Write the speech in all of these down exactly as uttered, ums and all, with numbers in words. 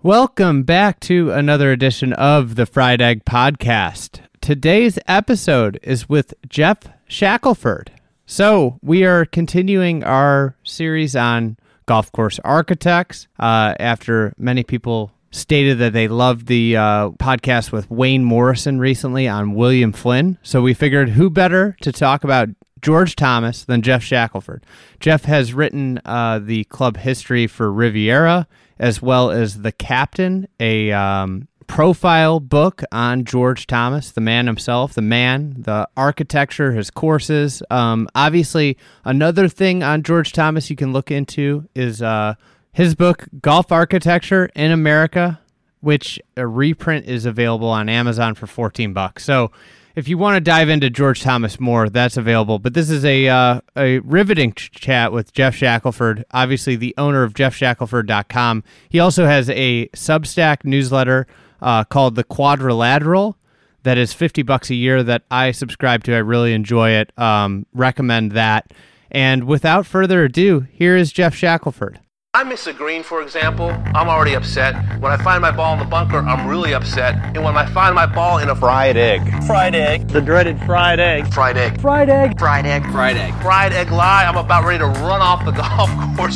Welcome back to another edition of the Fried Egg Podcast. Today's episode is with Jeff Shackelford. So we are continuing our series on golf course architects uh, after many people stated that they loved the uh, podcast with Wayne Morrison recently on William Flynn. So we figured who better to talk about George Thomas than Jeff Shackelford. Jeff has written uh, the club history for Riviera, as well as The Captain, a um, profile book on George Thomas, the man himself, the man, the architecture, his courses. Um, obviously, another thing on George Thomas you can look into is uh, his book, Golf Architecture in America, which a reprint is available on Amazon for fourteen bucks. So if you want to dive into George Thomas more, that's available. But this is a uh, a riveting ch- chat with Jeff Shackelford, obviously the owner of jeff shackelford dot com. He also has a Substack newsletter uh, called The Quadrilateral that is fifty bucks a year that I subscribe to. I really enjoy it. Um, recommend that. And without further ado, here is Jeff Shackelford. I miss a green, for example, I'm already upset. When I find my ball in the bunker, I'm really upset. And when I find my ball in a fried egg. Fried egg. The dreaded fried egg. Fried egg. Fried egg. Fried egg. Fried egg. Fried egg lie, I'm about ready to run off the golf course.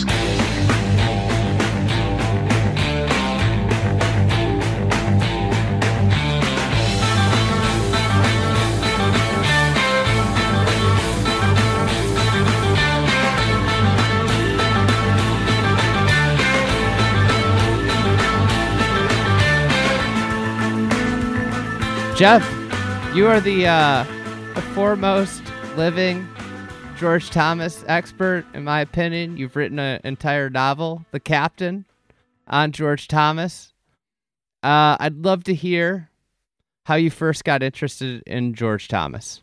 Jeff, you are the, uh, the foremost living George Thomas expert, in my opinion. You've written an entire novel, The Captain, on George Thomas. Uh, I'd love to hear how you first got interested in George Thomas.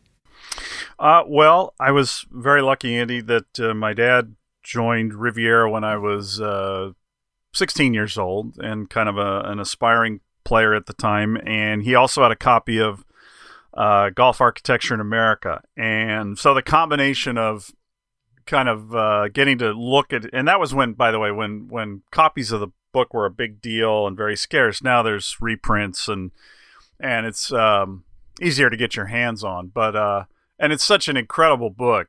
Uh, well, I was very lucky, Andy, that uh, my dad joined Riviera when I was uh, sixteen years old and kind of a, an aspiring player at the time, and he also had a copy of uh, Golf Architecture in America. And so the combination of kind of uh, getting to look at, and that was when, by the way, when when copies of the book were a big deal and very scarce. Now there's reprints and and it's um, easier to get your hands on. But uh, and it's such an incredible book.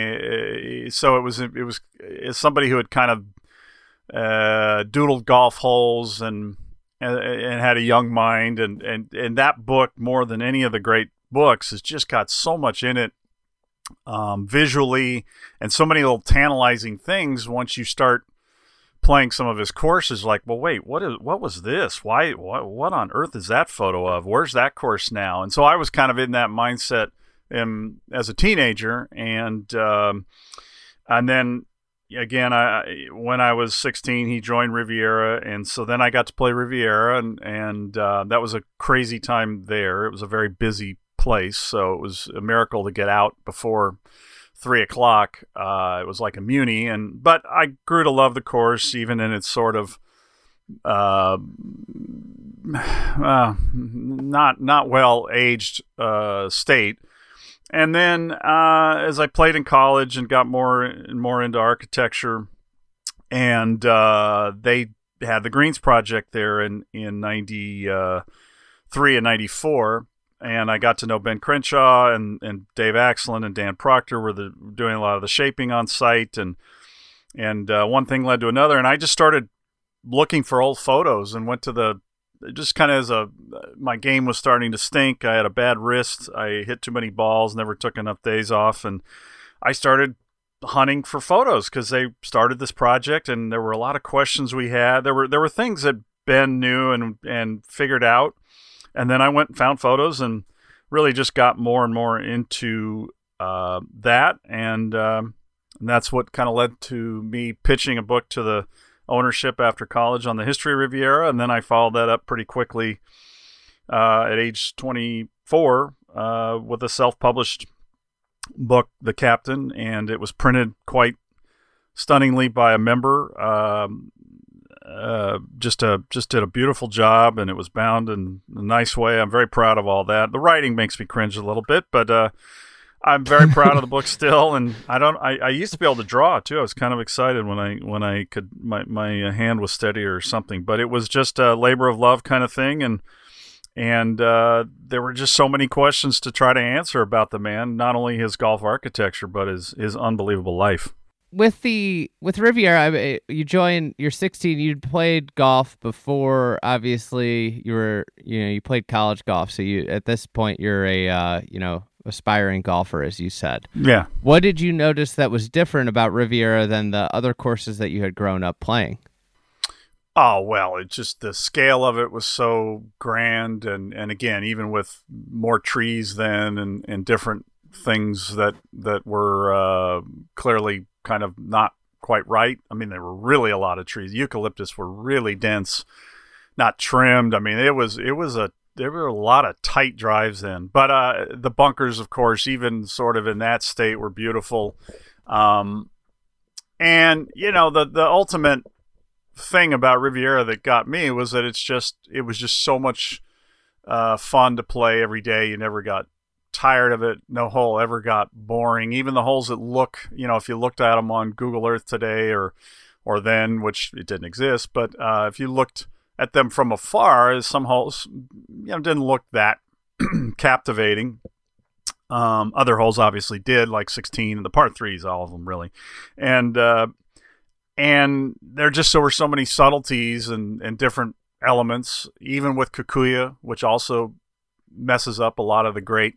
And so it was it was as somebody who had kind of uh, doodled golf holes and And, and had a young mind, and, and, and that book, more than any of the great books, has just got so much in it um, visually, and so many little tantalizing things once you start playing some of his courses. Like, well, wait, what is what was this? Why? What, what on earth is that photo of? Where's that course now? And so I was kind of in that mindset um, as a teenager, and um, and then. Again, I when I was sixteen, he joined Riviera, and so then I got to play Riviera, and and uh, that was a crazy time there. It was a very busy place, so it was a miracle to get out before three o'clock. Uh, it was like a muni, and but I grew to love the course, even in its sort of uh, uh, not not well aged uh, state. And then uh, as I played in college and got more and more into architecture, and uh, they had the Greens Project there in, in ninety-three and ninety-four, and I got to know Ben Crenshaw and, and Dave Axland and Dan Proctor were the, doing a lot of the shaping on site, and and uh, one thing led to another, and I just started looking for old photos and went to the just kind of as a, my game was starting to stink. I had a bad wrist. I hit too many balls, never took enough days off. And I started hunting for photos because they started this project, and there were a lot of questions we had. There were, there were things that Ben knew and, and figured out. And then I went and found photos and really just got more and more into uh, that. And, um, and that's what kind of led to me pitching a book to the ownership after college on the history of Riviera, and then I followed that up pretty quickly uh, at age twenty-four uh, with a self-published book, The Captain, and it was printed quite stunningly by a member. Um, uh, just a just did a beautiful job, and it was bound in a nice way. I'm very proud of all that. The writing makes me cringe a little bit, but uh, I'm very proud of the book still, and I don't. I, I used to be able to draw too. I was kind of excited when I when I could my my hand was steady or something. But it was just a labor of love kind of thing, and and uh, there were just so many questions to try to answer about the man, not only his golf architecture, but his his unbelievable life. With the with Riviera, I mean, you joined. You're sixteen. You'd played golf before. Obviously, you were. You know, you played college golf. So you at this point, you're a uh, you know aspiring golfer, as you said. Yeah. What did you notice that was different about Riviera than the other courses that you had grown up playing? Oh, well, it just the scale of it was so grand, and, and again, even with more trees then and, and different things that that were uh, clearly kind of not quite right. I mean, there were really a lot of trees. Eucalyptus were really dense, not trimmed. I mean, it was it was a there were a lot of tight drives then. But uh, the bunkers, of course, even sort of in that state, were beautiful. Um, and you know, the the ultimate thing about Riviera that got me was that it's just it was just so much uh, fun to play every day. You never got tired of it. No hole ever got boring. Even the holes that look, you know, if you looked at them on Google Earth today or or then, which it didn't exist, but uh, if you looked at them from afar, some holes, you know, didn't look that captivating. Um, other holes obviously did, like sixteen and the par threes, all of them really, and uh, and there just so were so many subtleties and and different elements, even with Kikuyu, which also messes up a lot of the great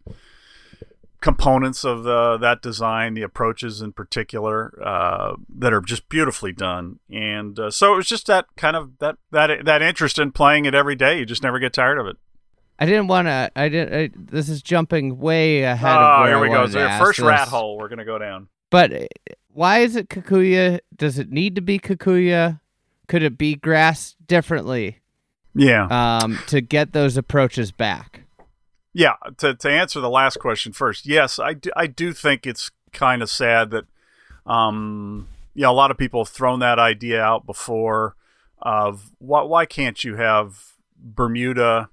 components of the that design, the approaches in particular, uh, that are just beautifully done. And uh, so it was just that kind of that that that interest in playing it every day. You just never get tired of it. I didn't want to. I didn't. I, this is jumping way ahead oh, of where here we I go. wanted So to your ask first this. rat hole we're gonna go down. But why is it Kikuyu? Does it need to be Kikuyu? Could it be grass differently? Yeah. Um, to get those approaches back. Yeah, to to answer the last question first, yes, I do, I do think it's kind of sad that, um, you know, a lot of people have thrown that idea out before of why, why can't you have Bermuda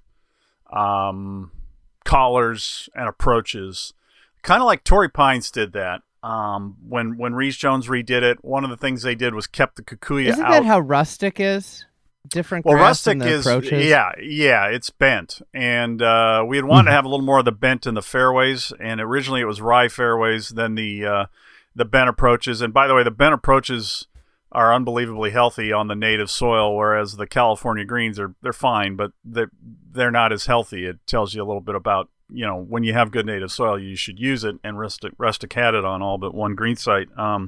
um, collars and approaches, kind of like Torrey Pines did that. Um, when when Rees Jones redid it, one of the things they did was kept the Kikuyu Isn't out. that how rustic is? Different well, grass rustic in the is approaches? yeah, yeah, it's bent, and uh, we had wanted to have a little more of the bent in the fairways. And originally it was rye fairways, then the uh, the bent approaches. And by the way, the bent approaches are unbelievably healthy on the native soil, whereas the California greens are they're fine, but they're they're not as healthy. It tells you a little bit about, you know, when you have good native soil, you should use it. And Rustic Rustic had it on all but one green site. Um,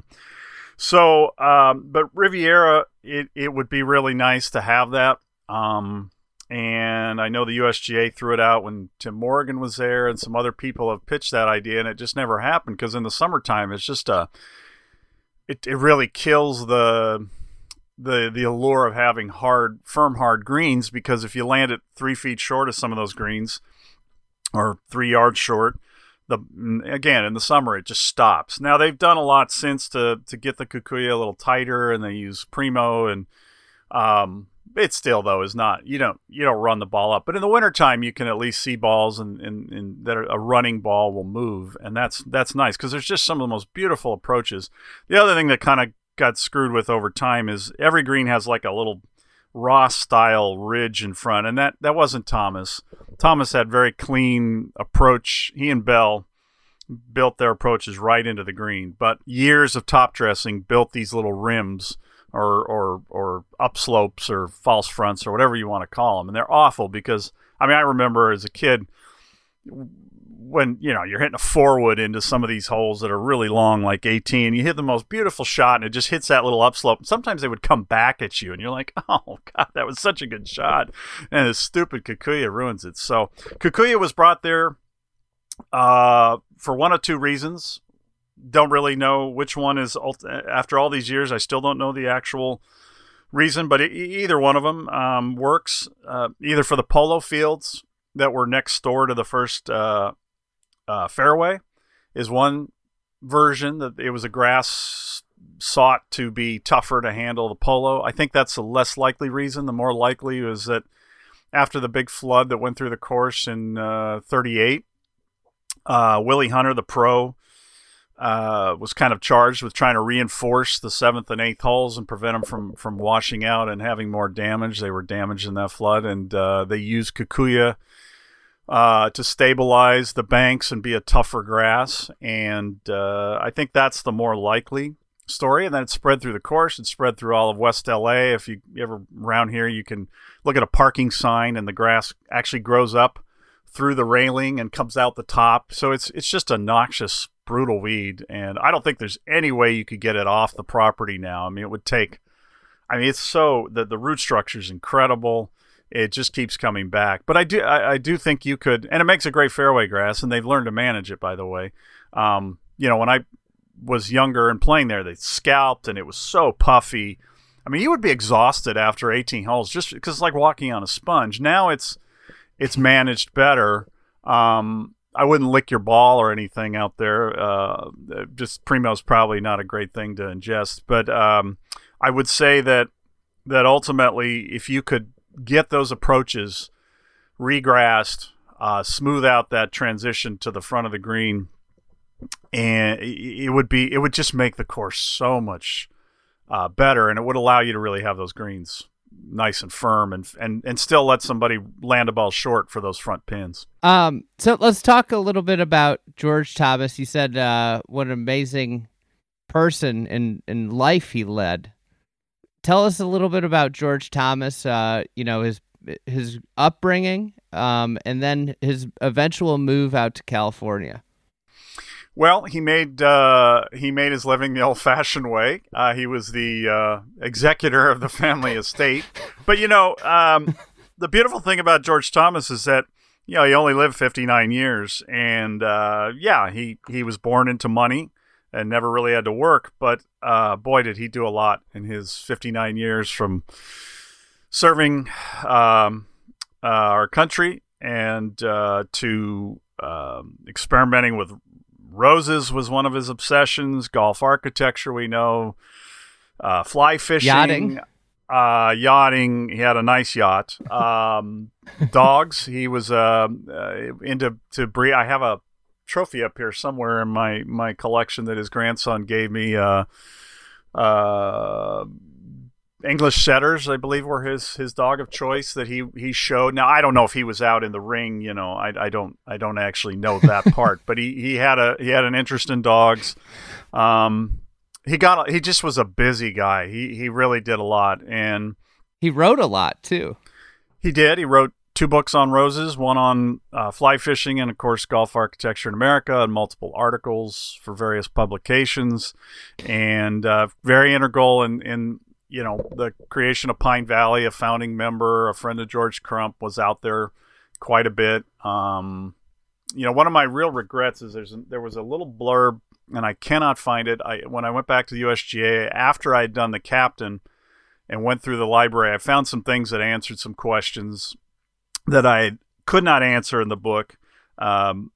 So, um, but Riviera, it, it would be really nice to have that. Um, and I know the U S G A threw it out when Tim Morgan was there, and some other people have pitched that idea, and it just never happened because in the summertime, it's just a, it, it really kills the, the, the allure of having hard, firm, hard greens, because if you land it three feet short of some of those greens or three yards short, The again in the summer it just stops. Now they've done a lot since to to get the Kikuyu a little tighter, and they use Primo, and um, it still though is not you don't you don't run the ball up. But in the wintertime you can at least see balls and, and, and that a running ball will move, and that's that's nice because there's just some of the most beautiful approaches. The other thing that kind of got screwed with over time is every green has like a little Ross style ridge in front, and that that wasn't Thomas. Thomas had very clean approach. He and Bell built their approaches right into the green, but years of top dressing built these little rims or or or upslopes or false fronts or whatever you want to call them, and they're awful because I mean I remember as a kid when, you know, you're hitting a four wood into some of these holes that are really long, like eighteen, you hit the most beautiful shot and it just hits that little upslope. Sometimes they would come back at you and you're like, oh God, that was such a good shot. And this stupid Kikuyu ruins it. So Kikuyu was brought there uh, for one of two reasons. Don't really know which one is, after all these years, I still don't know the actual reason, but it, either one of them um, works, uh, either for the polo fields that were next door to the first uh, uh, fairway is one version, that it was a grass sought to be tougher to handle the polo. I think that's a less likely reason. The more likely is that after the big flood that went through the course in uh, thirty-eight, Uh, Willie Hunter, the pro, uh, was kind of charged with trying to reinforce the seventh and eighth holes and prevent them from, from washing out and having more damage. They were damaged in that flood, and uh, they used Kikuyu uh, to stabilize the banks and be a tougher grass. And uh, I think that's the more likely story. And then it spread through the course. It spread through all of West L A. If you ever around here, you can look at a parking sign, and the grass actually grows up through the railing and comes out the top. So it's it's just a noxious, brutal weed, and I don't think there's any way you could get it off the property now. I mean, it would take, I mean, it's so, the, the root structure is incredible. It just keeps coming back. But I do I, I do think you could, and it makes a great fairway grass, and they've learned to manage it, by the way. Um, you know, when I was younger and playing there, they scalped, and it was so puffy. I mean, you would be exhausted after eighteen holes just because it's like walking on a sponge. Now it's it's managed better. Um, I wouldn't lick your ball or anything out there. Uh, just Primo's probably not a great thing to ingest. But um, I would say that that ultimately, if you could get those approaches regrassed, uh, smooth out that transition to the front of the green, and it would be it would just make the course so much uh, better, and it would allow you to really have those greens nice and firm, and and and still let somebody land a ball short for those front pins. Um, so let's talk a little bit about George Thomas. You said uh, what an amazing person in, in life he led. Tell us a little bit about George Thomas. Uh, you know, his his upbringing, um, and then his eventual move out to California. Well, he made uh, he made his living the old-fashioned way. Uh, he was the uh, executor of the family estate. But, you know, um, the beautiful thing about George Thomas is that, you know, he only lived fifty-nine years. And, uh, yeah, he, he was born into money and never really had to work. But, uh, boy, did he do a lot in his fifty-nine years, from serving um, uh, our country and uh, to um, experimenting with roses was one of his obsessions. Golf architecture, we know. Uh, fly fishing. Yachting. Uh, yachting. He had a nice yacht. Um, dogs. He was uh, uh, into to breed. I have a trophy up here somewhere in my, my collection that his grandson gave me. Uh, uh, English setters, I believe, were his his dog of choice that he he showed. Now, I don't know if he was out in the ring, you know. I, I don't I don't actually know that part, but he, he had a he had an interest in dogs. Um, he got he just was a busy guy. He he really did a lot, and he wrote a lot too. He did. He wrote two books on roses, one on uh, fly fishing, and of course golf architecture in America, and multiple articles for various publications, and uh, very integral in in. You know, the creation of Pine Valley. A founding member, a friend of George Crump, was out there quite a bit. Um, you know, one of my real regrets is there's there was a little blurb, and I cannot find it. I when I went back to the U S G A after I had done the captain and went through the library, I found some things that answered some questions that I could not answer in the book. Um,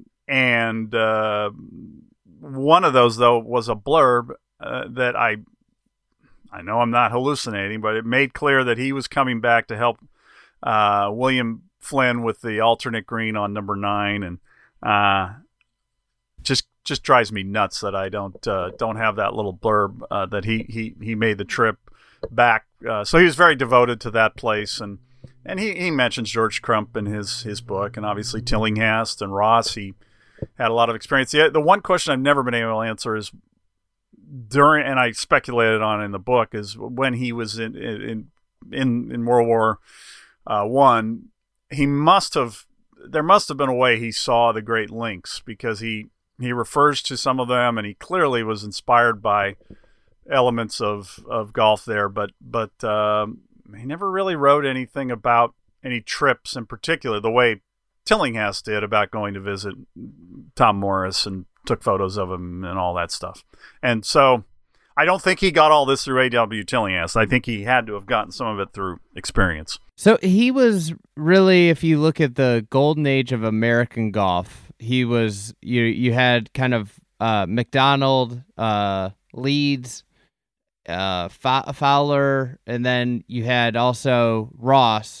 and uh, one of those, though, was a blurb uh, that I I know I'm not hallucinating, but it made clear that he was coming back to help uh, William Flynn with the alternate green on number nine, and uh, just just drives me nuts that I don't uh, don't have that little blurb uh, that he, he, he made the trip back. Uh, so he was very devoted to that place, and and he, he mentions George Crump in his his book, and obviously Tillinghast and Ross. He had a lot of experience. The, the one question I've never been able to answer is, during, and I speculated on in the book, is when he was in in in, in World War uh, One, he must have there must have been a way he saw the Great Links, because he he refers to some of them, and he clearly was inspired by elements of, of golf there, but but um, he never really wrote anything about any trips in particular, the way Tillinghast did about going to visit Tom Morris and took photos of him and all that stuff. And so I don't think he got all this through A W Tillinghast. I think he had to have gotten some of it through experience. So he was really, if you look at the golden age of American golf, he was, you you had kind of uh, McDonald, uh, Leeds, uh, Fowler, and then you had also Ross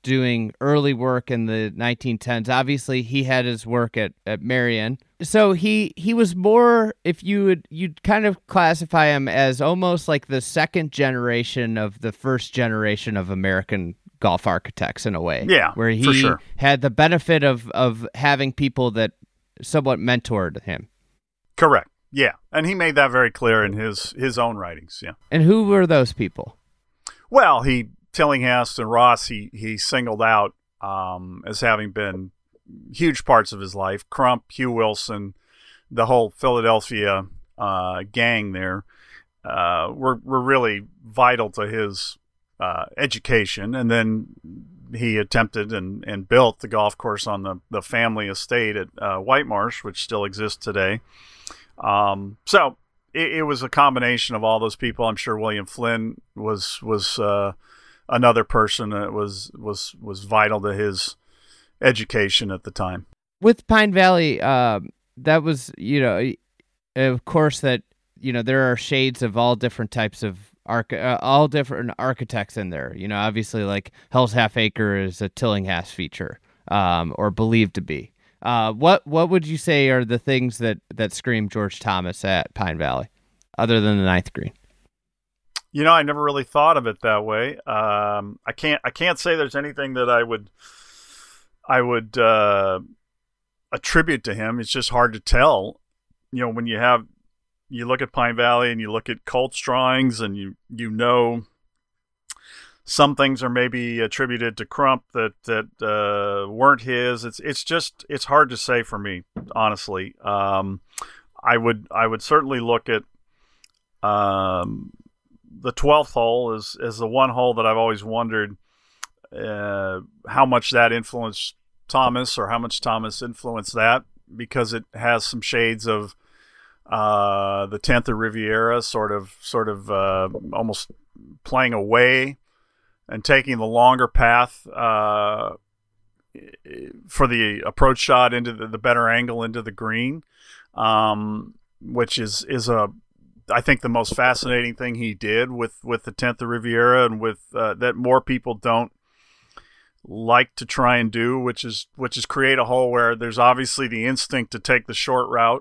doing early work in the nineteen tens. Obviously, he had his work at, at Marion. So he he was more, if you would, you'd kind of classify him as almost like the second generation of the first generation of American golf architects in a way. Yeah, where he for sure. had the benefit of, of having people that somewhat mentored him. Correct. Yeah, and he made that very clear in his, his own writings. Yeah. And who were those people? Well, he Tillinghast and Ross he he singled out um, as having been huge parts of his life. Crump, Hugh Wilson, the whole Philadelphia uh, gang there uh, were were really vital to his uh, education. And then he attempted and, and built the golf course on the, the family estate at uh, White Marsh, which still exists today. Um, so it, it was a combination of all those people. I'm sure William Flynn was was uh, another person that was was was vital to his education at the time. With Pine Valley, uh, that was, you know, of course that, you know, there are shades of all different types of arch- uh, all different architects in there. You know, obviously like Hell's Half Acre is a Tillinghast feature, um, or believed to be. Uh, what what would you say are the things that, that scream George Thomas at Pine Valley, other than the ninth green? You know, I never really thought of it that way. Um, I can't I can't say there's anything that I would I would uh, attribute to him. It's just hard to tell. You know, when you have you look at Pine Valley and you look at Colt's drawings, and you you know. Some things are maybe attributed to Crump that that uh, weren't his. It's it's just it's hard to say for me, honestly. Um, I would I would certainly look at um, the twelfth hole as as the one hole that I've always wondered uh, how much that influenced Thomas, or how much Thomas influenced that, because it has some shades of uh, the tenth of Riviera, sort of sort of uh, almost playing away and taking the longer path uh, for the approach shot into the, the better angle into the green, um, which is is a I think the most fascinating thing he did with, with the tenth of Riviera, and with uh, that more people don't like to try and do, which is which is create a hole where there's obviously the instinct to take the short route,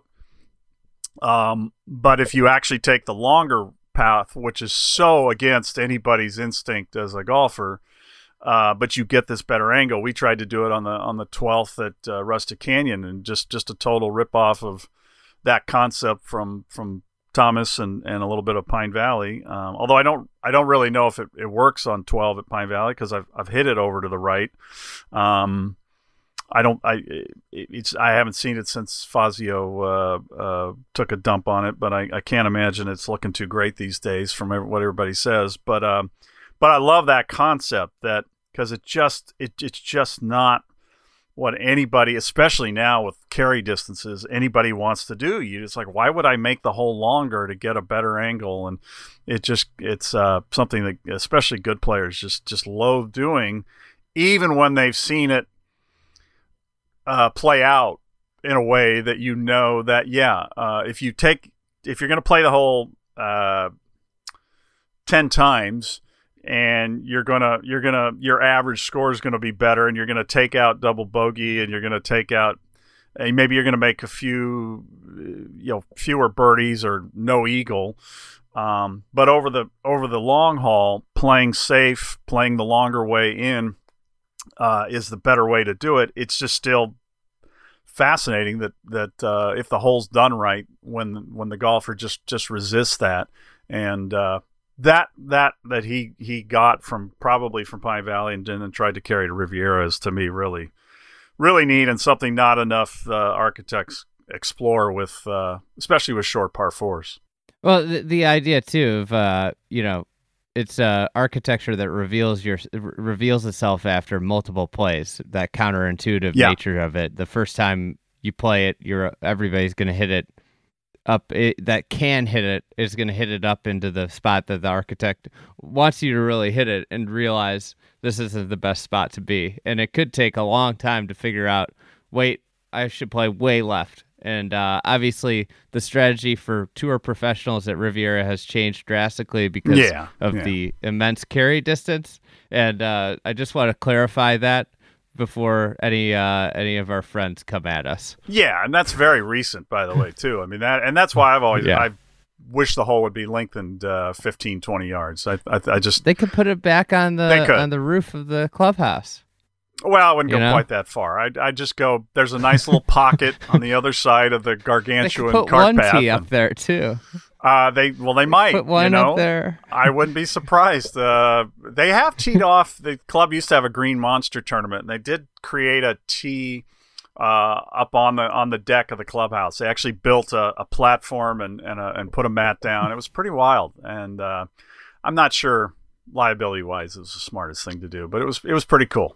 um, but if you actually take the longer path, which is so against anybody's instinct as a golfer, uh, but you get this better angle. We tried to do it on the on the twelfth at uh, Rustic Canyon, and just, just a total ripoff of that concept from from Thomas and, and a little bit of Pine Valley. Um, although I don't I don't really know if it, it works on twelve at Pine Valley, because I've I've hit it over to the right. Um, I don't. I it's. I haven't seen it since Fazio uh, uh, took a dump on it, but I, I can't imagine it's looking too great these days from what everybody says. But um, but I love that concept, that because it just it it's just not what anybody, especially now with carry distances, anybody wants to do. You it's like, why would I make the hole longer to get a better angle? And it just it's uh, something that especially good players just just loathe doing, even when they've seen it Uh, play out in a way that you know that, yeah, uh, if you take, if you're going to play the hole uh, ten times, and you're gonna, you're gonna, your average score is going to be better, and you're going to take out double bogey, and you're going to take out, and maybe you're going to make a few, you know, fewer birdies or no eagle. Um, but over the over the long haul, playing safe, playing the longer way in, Uh, is the better way to do it. It's just still fascinating that that uh, if the hole's done right, when when the golfer just just resists that, and uh, that that that he he got from probably from Pine Valley and then tried to carry to Riviera is, to me, really really neat, and something not enough uh, architects explore with, uh, especially with short par fours. Well, the, the idea too of uh, you know. It's uh, architecture that reveals your reveals itself after multiple plays. That counterintuitive yeah. nature of it. The first time you play it, you're everybody's going to hit it up. It, that can hit it is going to hit it up into the spot that the architect wants you to really hit it, and realize this isn't the best spot to be. And it could take a long time to figure out. Wait, I should play way left. And uh, obviously, the strategy for tour professionals at Riviera has changed drastically because yeah, of yeah. the immense carry distance. And uh, I just want to clarify that before any uh, any of our friends come at us. Yeah, and that's very recent, by the way, too. I mean that, and that's why I've always Yeah. I wish the hole would be lengthened uh, fifteen, twenty yards. I, I, I just They could put it back on They the could. on the roof of the clubhouse. well, I wouldn't You go know? quite that far. I'd, I'd just go. There's a nice little pocket on the other side of the They could gargantuan put cart one path. tee and- up there too. Uh, they well, they might Put one you know? up there. I wouldn't be surprised. Uh, they have teed off. The club used to have a Green Monster tournament, and they did create a tee uh, up on the on the deck of the clubhouse. They actually built a, a platform and and, a, and put a mat down. It was pretty wild, and uh, I'm not sure liability wise it was the smartest thing to do, but it was it was pretty cool.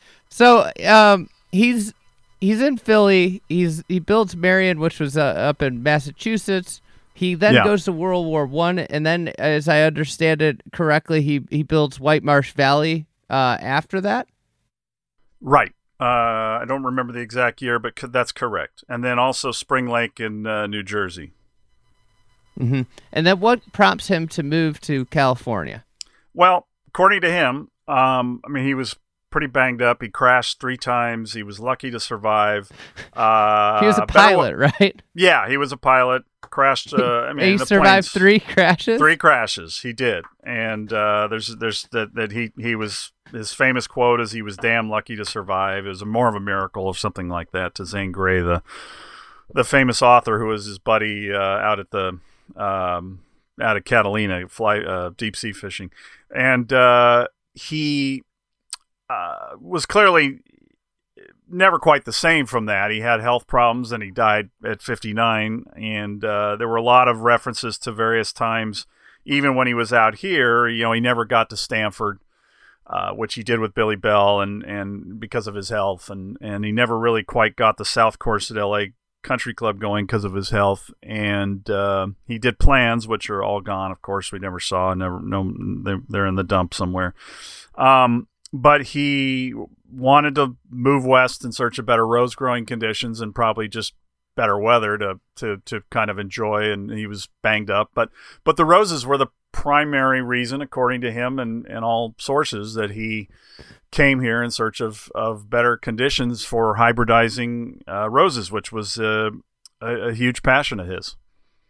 So um, he's he's in Philly. He's he builds Marion, which was uh, up in Massachusetts. He then Yeah. goes to World War One, and then, as I understand it correctly, he he builds White Marsh Valley uh, after that. Right. Uh, I don't remember the exact year, but co- that's correct. And then also Spring Lake in uh, New Jersey. hmm And then, what prompts him to move to California? Well, according to him, um, I mean, he was pretty banged up. He crashed three times. He was lucky to survive. Uh, He was a better wa- pilot, right? Yeah, he was a pilot. Crashed. Uh, I mean, And he the survived planes- three crashes. Three crashes. He did, and uh, there's there's that that he he was his famous quote is he was damn lucky to survive. It was more of a miracle or something like that to Zane Grey, the the famous author who was his buddy uh, out at the um, out of Catalina, fly uh, deep sea fishing, and uh, he uh, was clearly never quite the same from that. He had health problems and he died at fifty-nine. And uh, there were a lot of references to various times, even when he was out here. You know, he never got to Stanford, uh, which he did with Billy Bell, and, and because of his health. And, and he never really quite got the South Course at L A Country Club going because of his health. And uh, he did plans, which are all gone. Of course, we never saw. Never, no, they're, they're in the dump somewhere. Um, but he wanted to move west in search of better rose growing conditions and probably just better weather to, to, to kind of enjoy. And he was banged up, but, but the roses were the primary reason, according to him and, and all sources, that he came here in search of, of better conditions for hybridizing uh, roses, which was uh, a, a huge passion of his.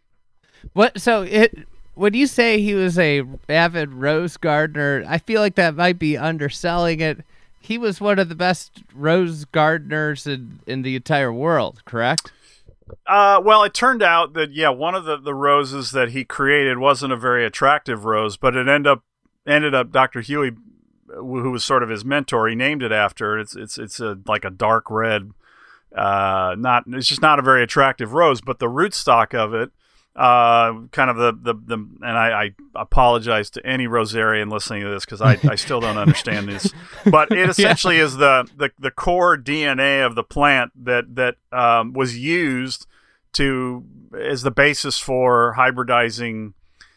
What? So it. When you say he was a avid rose gardener, I feel like that might be underselling it. He was one of the best rose gardeners in, in the entire world, correct? Uh, well, it turned out that, yeah, one of the, the roses that he created wasn't a very attractive rose, but it ended up, ended up Doctor Huey, who was sort of his mentor, he named it after. It's it's it's a like a dark red, uh, not it's just not a very attractive rose, but the rootstock of it, uh, kind of the, the, the and I, I apologize to any rosarian listening to this because I, I still don't understand this, but it essentially yeah. is the, the, the core D N A of the plant that, that um, was used to as the basis for hybridizing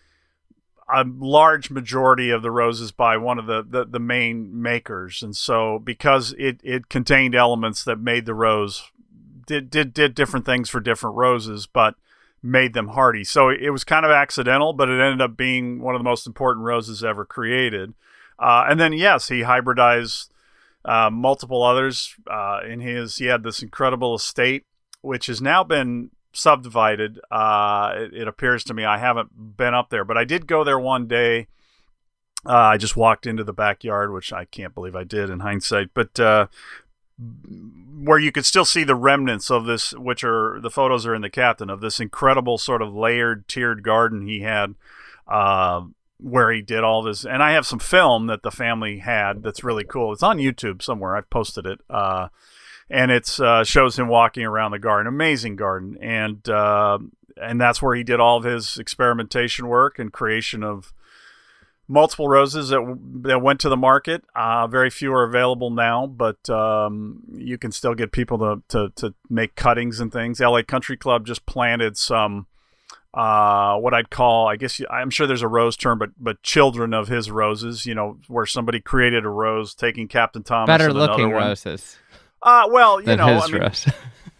a large majority of the roses by one of the, the, the main makers. And so because it, it contained elements that made the rose, did, did, did different things for different roses, but made them hardy. So it was kind of accidental, but it ended up being one of the most important roses ever created. Uh, and then, yes, he hybridized uh, multiple others uh, in his, he had this incredible estate, which has now been subdivided. Uh, it, it appears to me, I haven't been up there, but I did go there one day. Uh, I just walked into the backyard, which I can't believe I did in hindsight, but uh, where you could still see the remnants of this, which are the photos are in the captain, of this incredible sort of layered, tiered garden he had, uh, where he did all this. And I have some film that the family had that's really cool. It's on YouTube somewhere. I've posted it. Uh, and it uh, shows him walking around the garden. Amazing garden. And, uh, and that's where he did all of his experimentation work and creation of multiple roses that that went to the market. Uh, very few are available now, but um, you can still get people to, to, to make cuttings and things. L A Country Club just planted some, uh, what I'd call, I guess, I'm sure there's a rose term, but but children of his roses, you know, where somebody created a rose, taking Captain Thomas Better and another looking one. roses. Uh, well, you than know, his I mean, rose.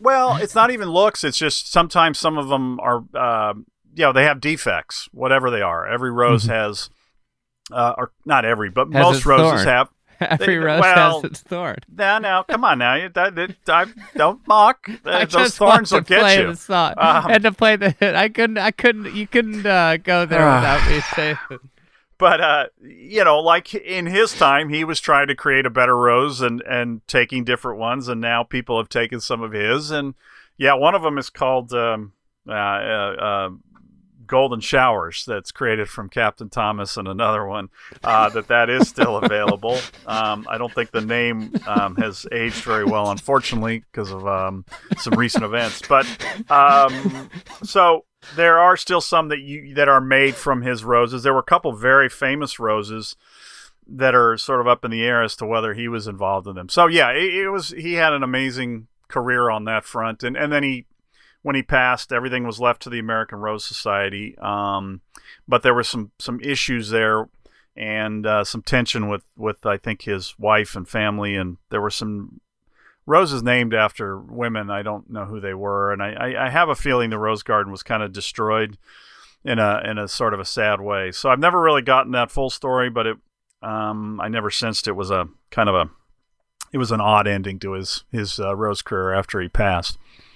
Well, it's not even looks. It's just sometimes some of them are, uh, you know, they have defects, whatever they are. Every rose mm-hmm. has, uh, or not every, but has most roses thorn. have. Every they, rose well, has its thorn. Now, now, come on now. You, I, I, don't mock. I Those just thorns will to get play you. The song. Um, I had to play the hit. I couldn't, I couldn't, you couldn't uh, go there without me saying it. But, uh, you know, like in his time, he was trying to create a better rose and, and taking different ones. And now people have taken some of his. And, yeah, one of them is called um, uh, uh, uh, Golden Showers. That's created from Captain Thomas, and another one uh, that that is still available. Um, I don't think the name um, has aged very well, unfortunately, because of um, some recent events. But um, so... there are still some that you that are made from his roses. There were a couple very famous roses that are sort of up in the air as to whether he was involved in them. So yeah, it, it was he had an amazing career on that front, and and then he when he passed, everything was left to the American Rose Society. Um, but there were some some issues there, and uh, some tension with with I think his wife and family, and there were some roses named after women. I don't know who they were, and I, I have a feeling the rose garden was kind of destroyed in a in a sort of a sad way. So I've never really gotten that full story, but it um, I never sensed it was a kind of a it was an odd ending to his his uh, rose career after he passed.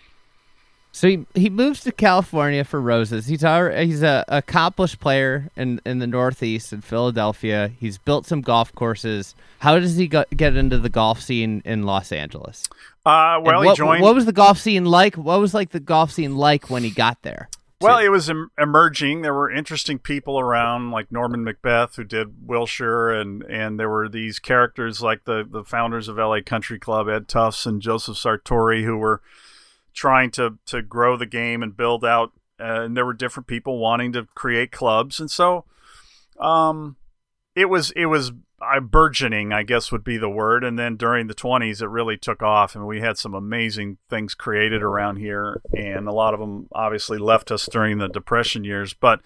So he he moves to California for roses. He's a, he's a accomplished player in, in the Northeast in Philadelphia. He's built some golf courses. How does he go, get into the golf scene in Los Angeles? Uh, well, what, he joined. What was the golf scene like? What was like the golf scene like when he got there? Well, it was em- emerging. There were interesting people around, like Norman Macbeth, who did Wilshire, and, and there were these characters like the, the founders of L A Country Club, Ed Tufts and Joseph Sartori, who were trying to, to grow the game and build out. Uh, and there were different people wanting to create clubs. And so um, it was it was uh, burgeoning, I guess would be the word. And then during the twenties, it really took off. And we had some amazing things created around here. And a lot of them obviously left us during the Depression years. But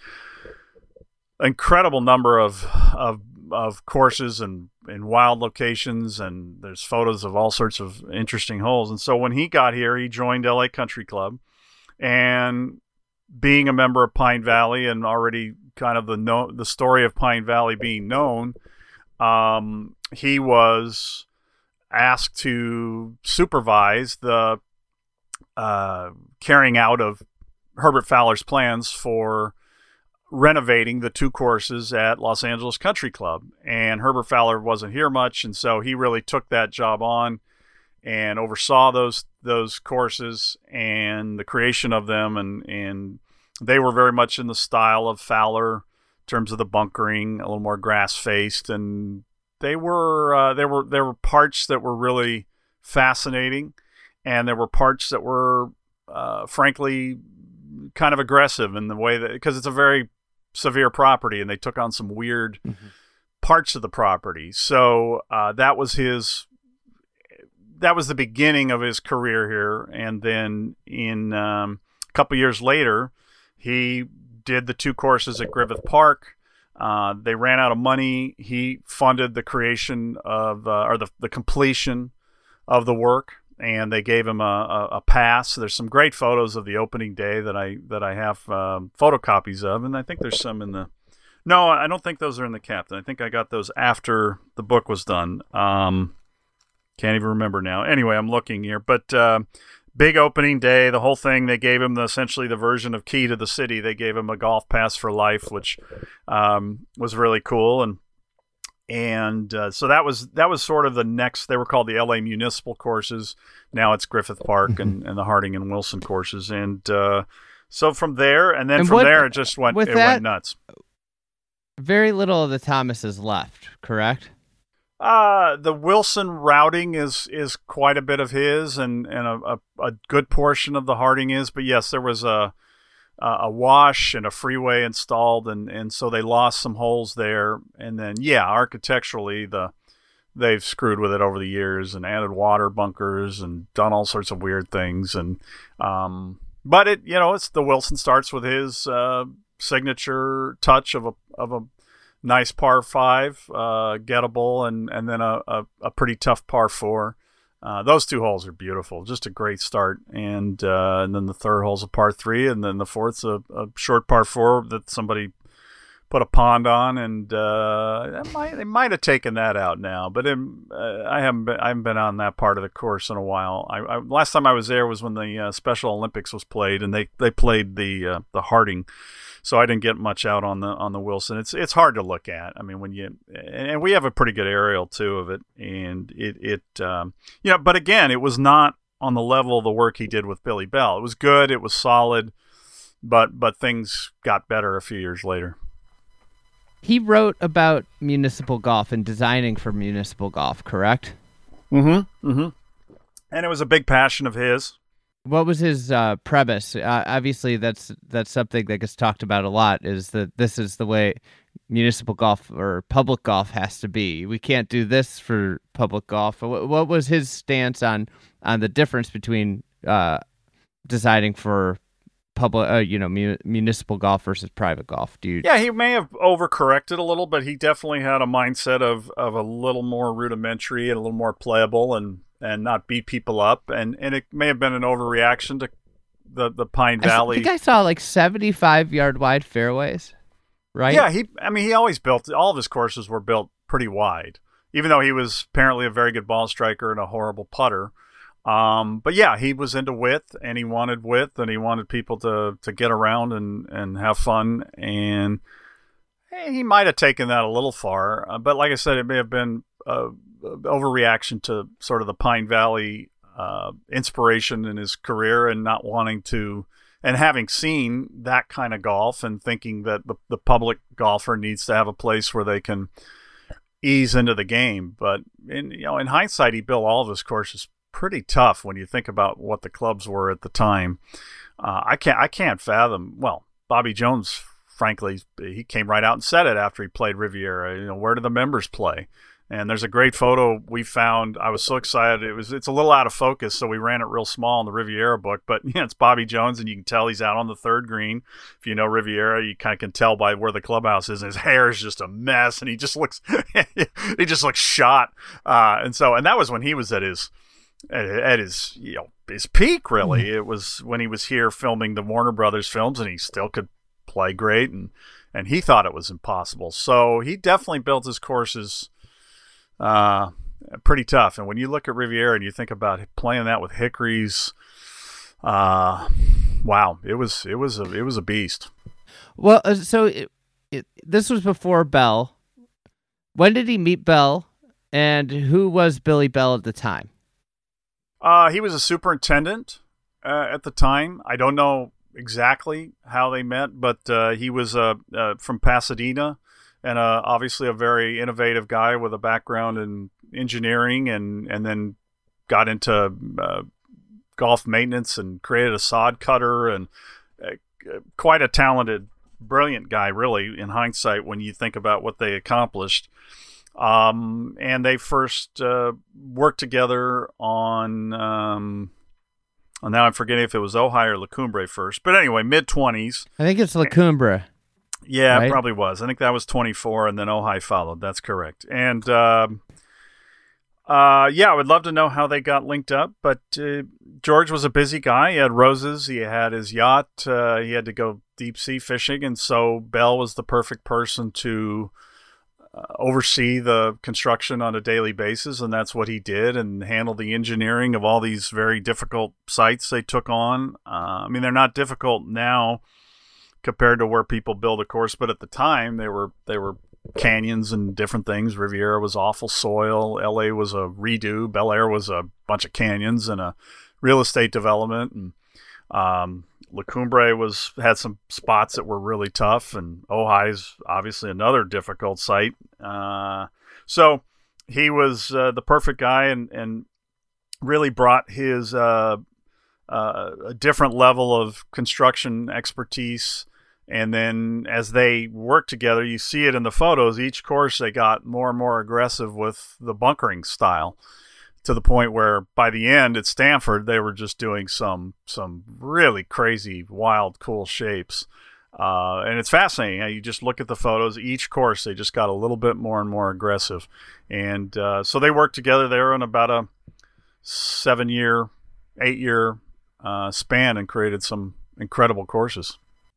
incredible number of of of courses and in wild locations, and there's photos of all sorts of interesting holes. And so when he got here, he joined L A Country Club, and being a member of Pine Valley and already kind of the no, the story of Pine Valley being known, um, he was asked to supervise the uh, carrying out of Herbert Fowler's plans for renovating the two courses at Los Angeles Country Club. And Herbert Fowler wasn't here much, and so he really took that job on and oversaw those those courses and the creation of them, and and they were very much in the style of Fowler in terms of the bunkering, a little more grass faced, and they were uh, there were there were parts that were really fascinating, and there were parts that were uh, frankly kind of aggressive in the way that, because it's a very severe property, and they took on some weird mm-hmm. parts of the property. So uh, that was his, that was the beginning of his career here. And then in um, a couple years later, he did the two courses at Griffith Park. Uh, they ran out of money. He funded the creation of, uh, or the, the completion of the work, and they gave him a, a, a pass. There's some great photos of the opening day that I that I have um, photocopies of, and I think there's some in the. No, I don't think those are in the Captain. I think I got those after the book was done. Um, can't even remember now. Anyway, I'm looking here, but uh, big opening day, the whole thing. They gave him the, essentially the version of Key to the City. They gave him a golf pass for life, which um, was really cool, and. And uh, so that was that was sort of the next. They were called the L A Municipal Courses. Now it's Griffith Park and, and the Harding and Wilson courses. And uh, so from there, and then and from what, there, it just went it that, went nuts. Very little of the Thomases left, correct? Uh, the Wilson routing is is quite a bit of his, and and a, a, a good portion of the Harding is. But yes, there was a. Uh, a wash and a freeway installed, and, and so they lost some holes there. And then, yeah, architecturally, the they've screwed with it over the years and added water bunkers and done all sorts of weird things. And um, but it, you know, it's the Wilson starts with his uh, signature touch of a of a nice par five, uh, gettable, and and then a, a, a pretty tough par four. Uh, those two holes are beautiful, just a great start. And uh, and then the third hole's a par three, and then the fourth's a, a short par four that somebody put a pond on, and uh, they might, they might have taken that out now. But it, uh, I haven't been, I haven't been on that part of the course in a while. I, I last time I was there was when the uh, Special Olympics was played, and they, they played the uh, the Harding. So I didn't get much out on the on the Wilson. It's it's hard to look at. I mean, when you and we have a pretty good aerial too of it, and it it um, you know. But again, it was not on the level of the work he did with Billy Bell. It was good, it was solid, but but things got better a few years later. He wrote about municipal golf and designing for municipal golf, correct? Mm-hmm. Mm-hmm. And it was a big passion of his. What was his uh, premise? Uh, obviously, that's that's something that gets talked about a lot, is that this is the way municipal golf or public golf has to be. We can't do this for public golf. What, what was his stance on, on the difference between uh, deciding for public, uh, you know, mu- municipal golf versus private golf? Do you? Yeah, he may have overcorrected a little, but he definitely had a mindset of, of a little more rudimentary and a little more playable, and and not beat people up, and, and it may have been an overreaction to the, the Pine Valley. I think I saw like seventy-five yard wide fairways, right? Yeah, he. I mean, he always built, all of his courses were built pretty wide, even though he was apparently a very good ball striker and a horrible putter. Um, but yeah, he was into width, and he wanted width, and he wanted people to, to get around and, and have fun, and he might have taken that a little far, uh, but like I said, it may have been uh, overreaction to sort of the Pine Valley uh, inspiration in his career, and not wanting to, and having seen that kind of golf and thinking that the, the public golfer needs to have a place where they can ease into the game. But in, you know, in hindsight, he built all of his courses pretty tough when you think about what the clubs were at the time. Uh, I can't, I can't fathom. Well, Bobby Jones, frankly, he came right out and said it after he played Riviera. You know, where do the members play? And there's a great photo we found. I was so excited. It was, it's a little out of focus, so we ran it real small in the Riviera book. But you know, it's Bobby Jones, and you can tell he's out on the third green. If you know Riviera, you kind of can tell by where the clubhouse is. And his hair is just a mess, and he just looks, he just looks shot. Uh, and so, and that was when he was at his, at, at his, you know, his peak. Really, mm-hmm. It was when he was here filming the Warner Brothers films, and he still could play great, and and he thought it was impossible. So he definitely built his courses Uh, pretty tough. And when you look at Riviera and you think about playing that with hickories, uh, wow, it was it was a it was a beast. Well, uh, so it, it, this was before Bell. When did he meet Bell, and who was Billy Bell at the time? Uh, he was a superintendent uh, at the time. I don't know exactly how they met, but uh, he was uh, uh, from Pasadena. And uh, obviously a very innovative guy with a background in engineering, and, and then got into uh, golf maintenance and created a sod cutter, and uh, quite a talented, brilliant guy, really, in hindsight, when you think about what they accomplished. Um, and they first uh, worked together on, um, well, now I'm forgetting if it was Ojai or La Cumbre first. But anyway, mid-twenties. I think it's La Cumbre. Yeah, right? It probably was. I think that was twenty-four, and then Ojai followed. That's correct. And, uh, uh, yeah, I would love to know how they got linked up. But uh, George was a busy guy. He had roses. He had his yacht. Uh, he had to go deep-sea fishing. And so Bell was the perfect person to uh, oversee the construction on a daily basis. And that's what he did, and handle the engineering of all these very difficult sites they took on. Uh, I mean, they're not difficult now compared to where people build a course, but at the time they were they were canyons and different things. Riviera was awful soil. L A was a redo. Bel Air was a bunch of canyons and a real estate development. And um, La Cumbre was had some spots that were really tough, and Ojai's obviously another difficult site. Uh, so he was uh, the perfect guy, and and really brought his uh, uh, a different level of construction expertise. And then as they worked together, you see it in the photos, each course they got more and more aggressive with the bunkering style, to the point where by the end at Stanford, they were just doing some some really crazy, wild, cool shapes. Uh, and it's fascinating. You just look at the photos. Each course, they just got a little bit more and more aggressive. And uh, so they worked together. They were on about a seven year, eight year uh, span and created some incredible courses.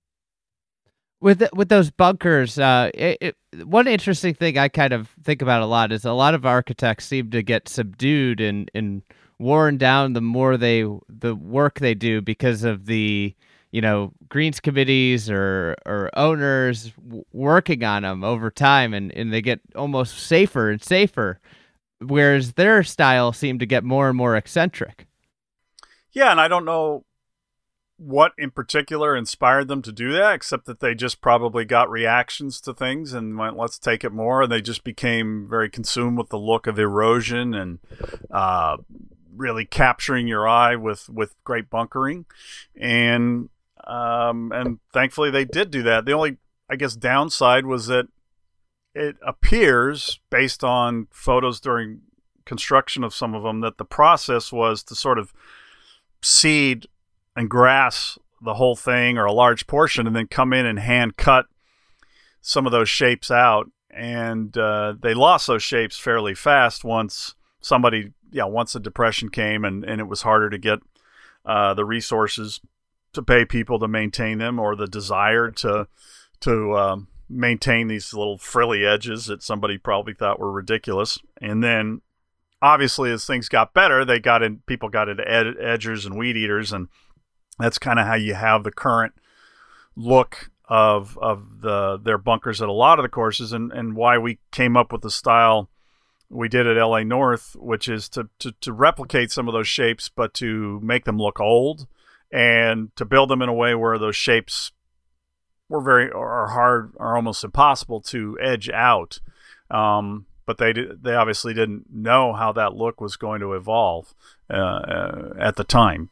With with those bunkers, uh, it, it, one interesting thing I kind of think about a lot is a lot of architects seem to get subdued and, and worn down the more they the work they do because of the you know greens committees or or owners w- working on them over time, and, and they get almost safer and safer, whereas their style seemed to get more and more eccentric. Yeah, and I don't know what in particular inspired them to do that, except that they just probably got reactions to things and went, let's take it more. And they just became very consumed with the look of erosion and uh, really capturing your eye with, with great bunkering. And, um, and thankfully they did do that. The only, I guess, downside was that it appears, based on photos during construction of some of them, that the process was to sort of seed and grass the whole thing or a large portion and then come in and hand cut some of those shapes out. And uh, they lost those shapes fairly fast once somebody, yeah, once the depression came and, and it was harder to get uh, the resources to pay people to maintain them, or the desire to to um, maintain these little frilly edges that somebody probably thought were ridiculous. And then obviously as things got better, they got in, people got into ed- edgers and weed eaters, and that's kind of how you have the current look of of the their bunkers at a lot of the courses, and, and why we came up with the style we did at L A North, which is to, to, to replicate some of those shapes, but to make them look old and to build them in a way where those shapes were very are hard or almost impossible to edge out. Um, but they they obviously didn't know how that look was going to evolve uh, uh, at the time.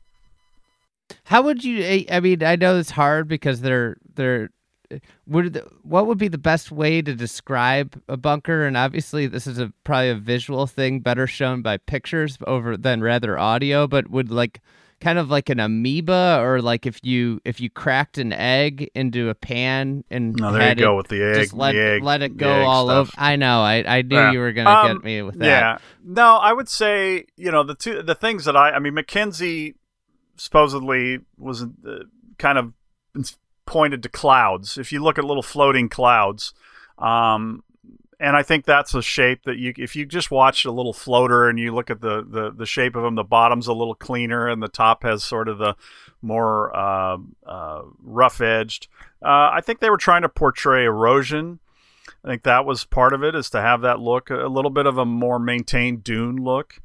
How would you? I mean, I know it's hard because they're they're. Would the, what would be the best way to describe a bunker? And obviously, this is a probably a visual thing, better shown by pictures over than rather audio. But would like kind of like an amoeba, or like if you if you cracked an egg into a pan and no, there you had go it, with the egg, just let the egg, let it the go egg all stuff. over. I know. I I knew Yeah. you were gonna Um, get me with that. Yeah. No, I would say you know the two the things that I I mean Mackenzie supposedly was uh, kind of pointed to clouds. If you look at little floating clouds, um, and I think that's a shape that you, if you just watch a little floater and you look at the, the, the shape of them, the bottom's a little cleaner and the top has sort of the more uh, uh, rough edged. Uh, I think they were trying to portray erosion. I think that was part of it, is to have that look, a little bit of a more maintained dune look.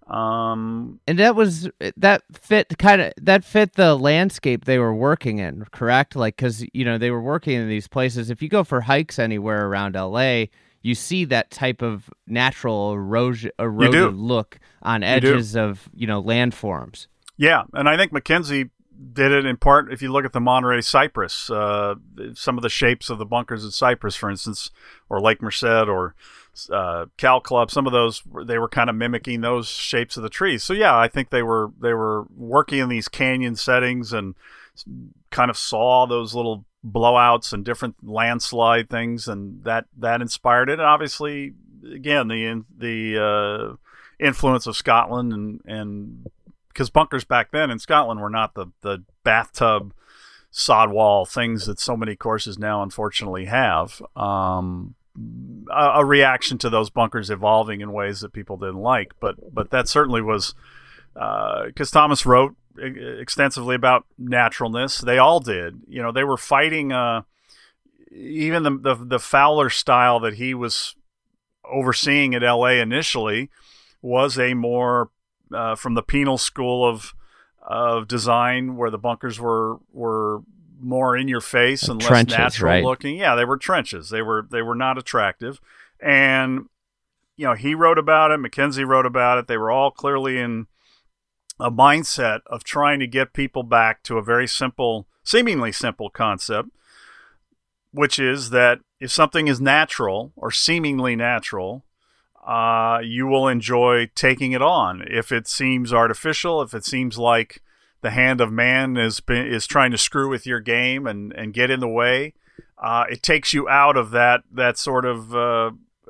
Um, and that was that fit kind of that fit the landscape they were working in, correct? Like, because you know they were working in these places. If you go for hikes anywhere around L A, you see that type of natural erosion, eroded look on edges of you know landforms. Yeah, and I think Mackenzie did it in part. If you look at the Monterey Cypress, uh, some of the shapes of the bunkers at Cypress, for instance, or Lake Merced, or uh, Cal Club, some of those they were kind of mimicking those shapes of the trees. So yeah, I think they were they were working in these canyon settings and kind of saw those little blowouts and different landslide things, and that that inspired it. And obviously, again, the the uh, influence of Scotland and and. Because bunkers back then in Scotland were not the, the bathtub sod wall things that so many courses now unfortunately have. Um, a, a reaction to those bunkers evolving in ways that people didn't like. But but that certainly was because uh, Thomas wrote extensively about naturalness. They all did. You know, they were fighting uh, even the, the the Fowler style that he was overseeing at L A initially was a more Uh, from the penal school of of design, where the bunkers were were more in your face and trenches, less natural right? looking. Yeah, they were trenches. They were they were not attractive. And you know, he wrote about it. Mackenzie wrote about it. They were all clearly in a mindset of trying to get people back to a very simple, seemingly simple concept, which is that if something is natural or seemingly natural, Uh, you will enjoy taking it on. If it seems artificial, if it seems like the hand of man is been, is trying to screw with your game and, and get in the way, uh, it takes you out of that that sort of uh,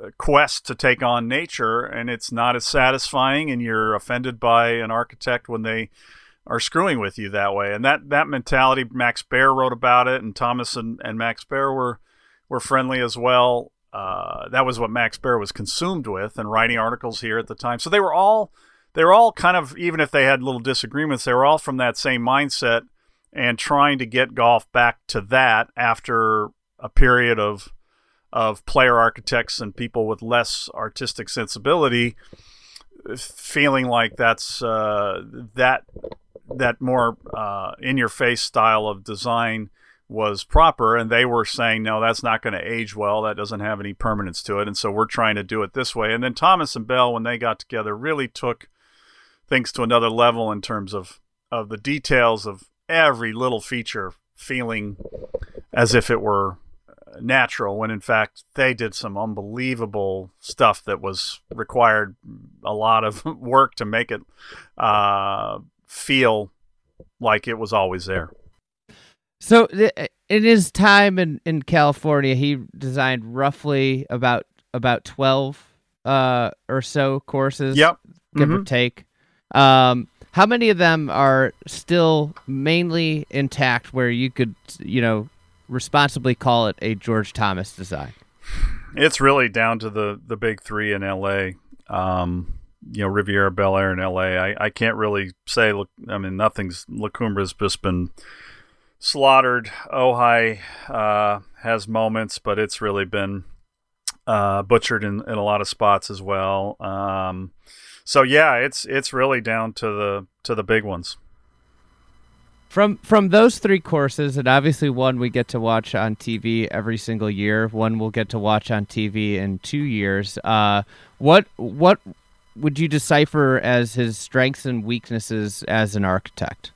quest to take on nature, and it's not as satisfying, and you're offended by an architect when they are screwing with you that way. And that, that mentality, Max Baer wrote about it, and Thomas and, and Max Baer were, were friendly as well. Uh, that was what Max Baer was consumed with and writing articles here at the time. So they were all, they were all kind of, even if they had little disagreements, they were all from that same mindset and trying to get golf back to that after a period of, of player architects and people with less artistic sensibility feeling like that's, uh, that, that more uh, in-your-face style of design was proper, and they were saying, no, that's not going to age well. That doesn't have any permanence to it, and so we're trying to do it this way. And then Thomas and Bell, when they got together, really took things to another level in terms of, of the details of every little feature feeling as if it were natural, when in fact they did some unbelievable stuff that was required a lot of work to make it uh, feel like it was always there. So in his time in, in California, he designed roughly about about twelve uh, or so courses, yep. give mm-hmm. or take. Um, how many of them are still mainly intact where you could, you know, responsibly call it a George Thomas design? It's really down to the, the big three in L A. Um, you know, Riviera, Bel Air, and L A. I, I can't really say, look, I mean, nothing's, La Cumbra's just been slaughtered. Ojai uh, has moments, but it's really been uh, butchered in, in a lot of spots as well. Um, so yeah, it's it's really down to the to the big ones. From from those three courses, and obviously one we get to watch on T V every single year, one we'll get to watch on T V in two years. Uh, what what would you decipher as his strengths and weaknesses as an architect?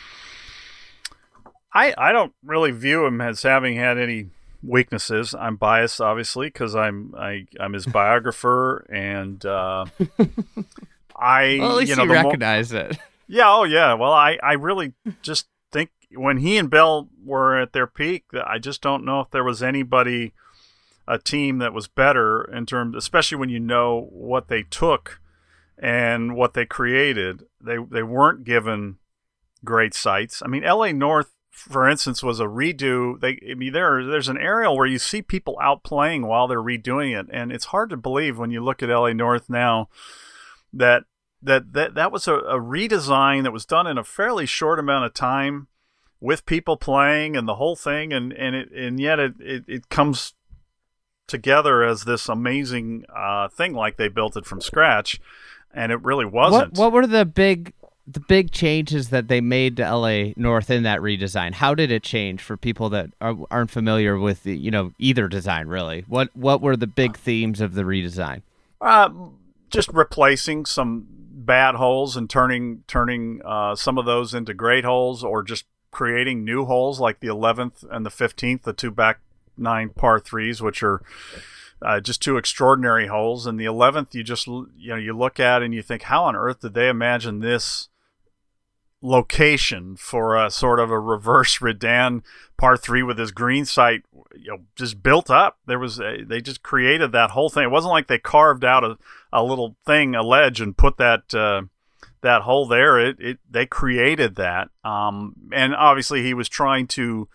I, I don't really view him as having had any weaknesses. I'm biased, obviously, because I'm I, I'm his biographer, and uh, I well, at least you know you recognize mo- it. Yeah, oh yeah. Well, I, I really just think when he and Bell were at their peak, I just don't know if there was anybody, a team that was better in terms, especially when you know what they took and what they created. They they weren't given great sites. I mean, L A North, for instance, was a redo. They, I mean, there there's an aerial where you see people out playing while they're redoing it, and it's hard to believe when you look at L A North now that that that, that was a, a redesign that was done in a fairly short amount of time with people playing and the whole thing, and and it and yet it it, it comes together as this amazing uh, thing, like they built it from scratch, and it really wasn't. What, what were the big the big changes that they made to L A North in that redesign? How did it change for people that are, aren't familiar with the, you know, either design really? What what were the big themes of the redesign? Uh, just replacing some bad holes and turning turning uh, some of those into great holes, or just creating new holes like the eleventh and the fifteenth, the two back nine par threes, which are uh, just two extraordinary holes. And the eleventh, you just you know you look at and you think, how on earth did they imagine this location for a sort of a reverse Redan par three with this green site, you know, just built up. There was a, they just created that whole thing. It wasn't like they carved out a, a little thing, a ledge, and put that uh, that hole there. It it they created that, um, and obviously he was trying to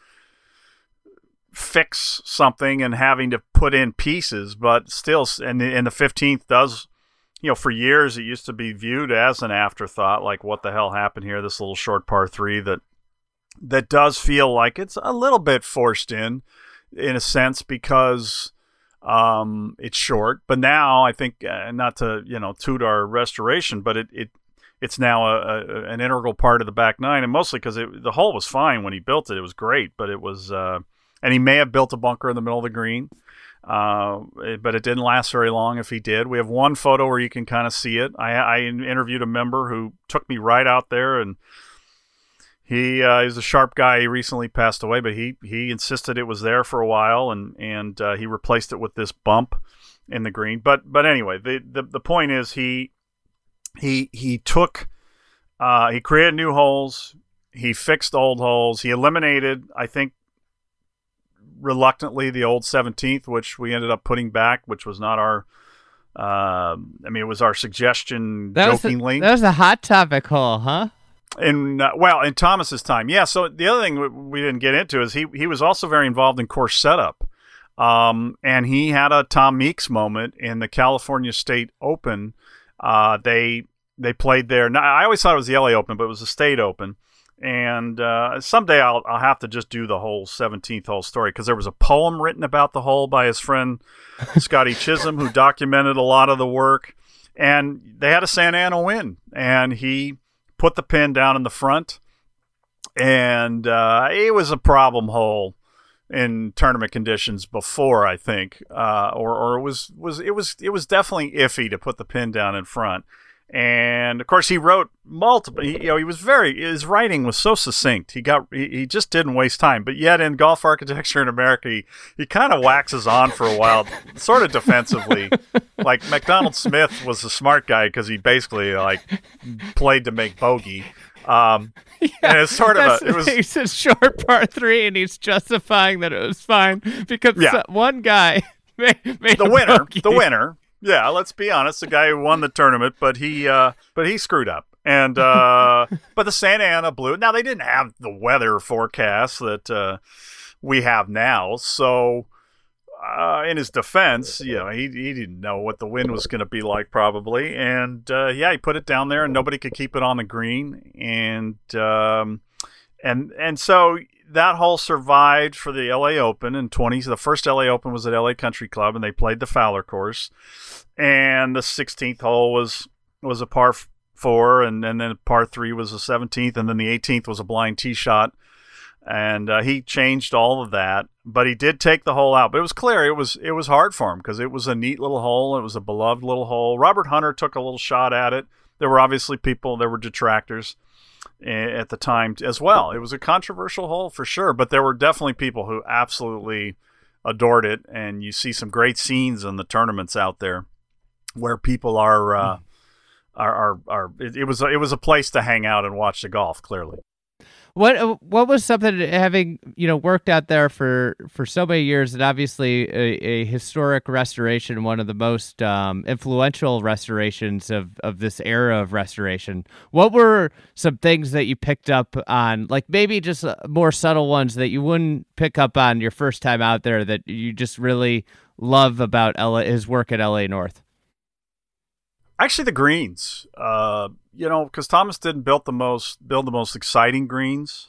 fix something and having to put in pieces, but still, and the, and the fifteenth does. You know, for years it used to be viewed as an afterthought, like what the hell happened here? This little short par three that that does feel like it's a little bit forced in, in a sense, because um, it's short. But now I think, uh, not to you know toot our restoration, but it it it's now a, a an integral part of the back nine, and mostly because the hole was fine when he built it; it was great, but it was, uh, and he may have built a bunker in the middle of the green. Uh, but it didn't last very long if he did. We have one photo where you can kind of see it. I, I interviewed a member who took me right out there, and he uh, is a sharp guy. He recently passed away, but he, he insisted it was there for a while, and, and uh, he replaced it with this bump in the green. But but anyway, the, the, the point is he he he took uh, he created new holes. He fixed old holes. He eliminated, I think, reluctantly the old seventeenth, which we ended up putting back, which was not our. Uh, I mean, it was our suggestion that jokingly. Was a, that was a hot topic hole, huh? In uh, well, in Thomas's time, yeah. So the other thing we didn't get into is he he was also very involved in course setup, um, and he had a Tom Meeks moment in the California State Open. Uh, they they played there. Now, I always thought it was the L A Open, but it was the State Open. And uh, someday I'll I'll have to just do the whole seventeenth hole story, because there was a poem written about the hole by his friend Scotty Chisholm, who documented a lot of the work. And they had a Santa Ana win, and he put the pin down in the front, and uh, it was a problem hole in tournament conditions before, I think, uh, or or it was was it was it was definitely iffy to put the pin down in front. And of course, he wrote multiple. He, you know, he was very. His writing was so succinct. He got. He, he just didn't waste time. But yet, in Golf Architecture in America, he, he kind of waxes on for a while, sort of defensively. Like McDonald Smith was a smart guy because he basically like played to make bogey. Um, yeah, and it's sort of a. It was. He's a short par three, and he's justifying that it was fine because Yeah. one guy made, made the a winner. bogey. The winner. Yeah, let's be honest. The guy who won the tournament, but he, uh, but he screwed up. And uh, but the Santa Ana blew. Now they didn't have the weather forecast that uh, we have now. So, uh, in his defense, you know, he he didn't know what the wind was going to be like probably. And uh, yeah, he put it down there, and nobody could keep it on the green. And um, and and so that hole survived for the L A Open in twenty. The first L A Open was at L A Country Club, and they played the Fowler course. And the sixteenth hole was was a par four, and, and then par three was the seventeenth, and then the eighteenth was a blind tee shot. And uh, he changed all of that, but he did take the hole out. But it was clear it was it was hard for him because it was a neat little hole. It was a beloved little hole. Robert Hunter took a little shot at it. There were obviously people, there were detractors at the time as well. It was a controversial hole for sure, but there were definitely people who absolutely adored it. And you see some great scenes in the tournaments out there where people are, uh, are, are, are it, it was, it was a place to hang out and watch the golf, clearly. What what was something, having, you know, worked out there for, for so many years, and obviously a, a historic restoration, one of the most um, influential restorations of, of this era of restoration. What were some things that you picked up on, like maybe just more subtle ones that you wouldn't pick up on your first time out there that you just really love about L A, his work at L A North? Actually, the greens, uh, you know, because Thomas didn't build the most build the most exciting greens,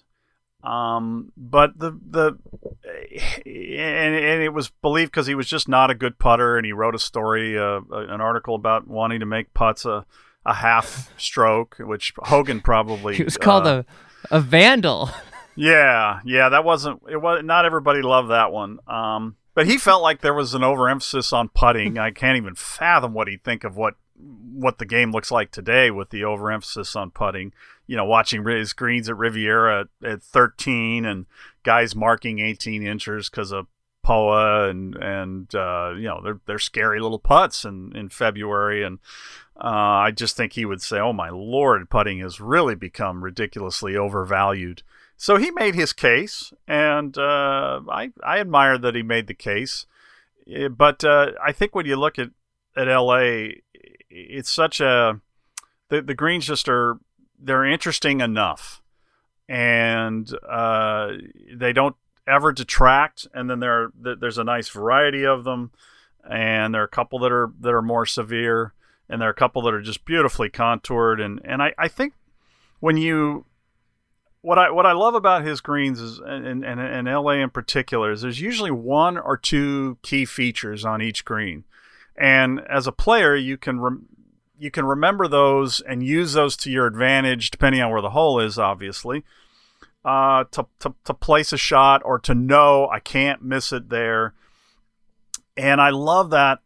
um, but the the and, and it was believed because he was just not a good putter, and he wrote a story, uh, an article about wanting to make putts a, a half stroke, which Hogan probably He was called uh, a a vandal. Yeah, yeah, that wasn't it. Was not everybody loved that one. Um, but he felt like there was an overemphasis on putting. I can't even fathom what he'd think of what. what the game looks like today with the overemphasis on putting, you know, watching his greens at Riviera at, at thirteen and guys marking eighteen inches because of P O A and, and, uh, you know, they're, they're scary little putts in, in February. And, uh, I just think he would say, oh my Lord, putting has really become ridiculously overvalued. So he made his case, and, uh, I, I admire that he made the case. But, uh, I think when you look at, at L A, it's such a the the greens just are they're interesting enough, and uh, they don't ever detract. And then there there's a nice variety of them, and there are a couple that are that are more severe, and there are a couple that are just beautifully contoured. And, and I, I think when you what I what I love about his greens is and, and and L A in particular is there's usually one or two key features on each green. And as a player, you can rem- you can remember those and use those to your advantage, depending on where the hole is, obviously, uh, to, to to place a shot or to know I can't miss it there. And I love that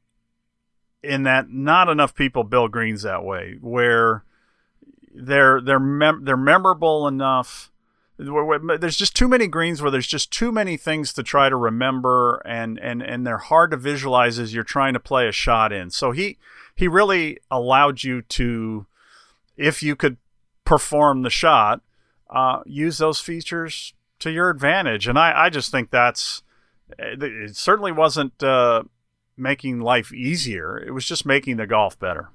in that not enough people build greens that way, where they're they're mem- they're memorable enough. There's just too many greens where there's just too many things to try to remember, and, and, and they're hard to visualize as you're trying to play a shot in. So he he really allowed you to, if you could perform the shot, uh, use those features to your advantage. And I, I just think that's it, it certainly wasn't uh, making life easier. It was just making the golf better.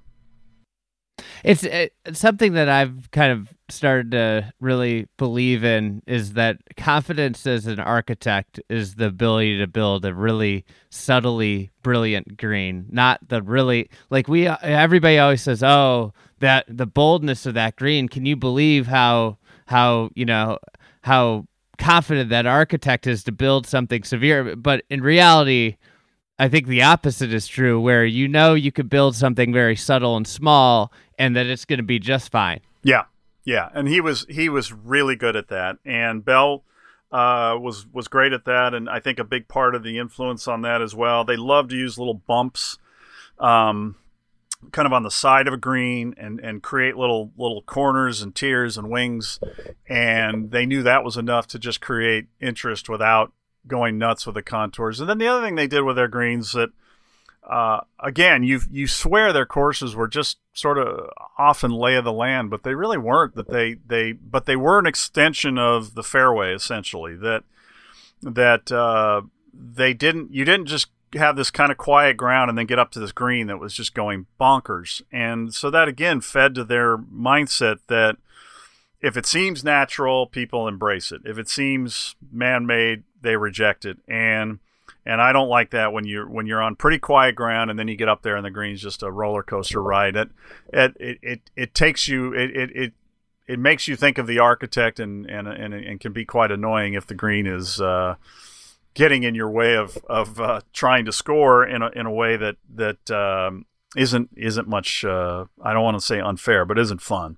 It's, it's something that I've kind of started to really believe in, is that confidence as an architect is the ability to build a really subtly brilliant green, not the really, like we, everybody always says, oh, that the boldness of that green. Can you believe how, how, you know, how confident that architect is to build something severe? But in reality, I think the opposite is true, where you know you could build something very subtle and small and that it's going to be just fine. Yeah, yeah, and he was he was really good at that, and Bell uh, was was great at that, and I think a big part of the influence on that as well. They love to use little bumps, um, kind of on the side of a green, and and create little little corners and tiers and wings, and they knew that was enough to just create interest without going nuts with the contours. And then the other thing they did with their greens that, uh, again, you you swear their courses were just sort of often lay of the land, but they really weren't. That they they but they were an extension of the fairway, essentially. That that uh, they didn't you didn't just have this kind of quiet ground and then get up to this green that was just going bonkers. And so that again fed to their mindset that if it seems natural, people embrace it. If it seems man-made, they reject it. And and I don't like that when you're when you're on pretty quiet ground and then you get up there and the green's just a roller coaster ride. It it it it, it takes you it, it it it makes you think of the architect, and and and, and can be quite annoying if the green is uh, getting in your way of of uh, trying to score in a in a way that that um, isn't isn't much. Uh, I don't want to say unfair, but isn't fun.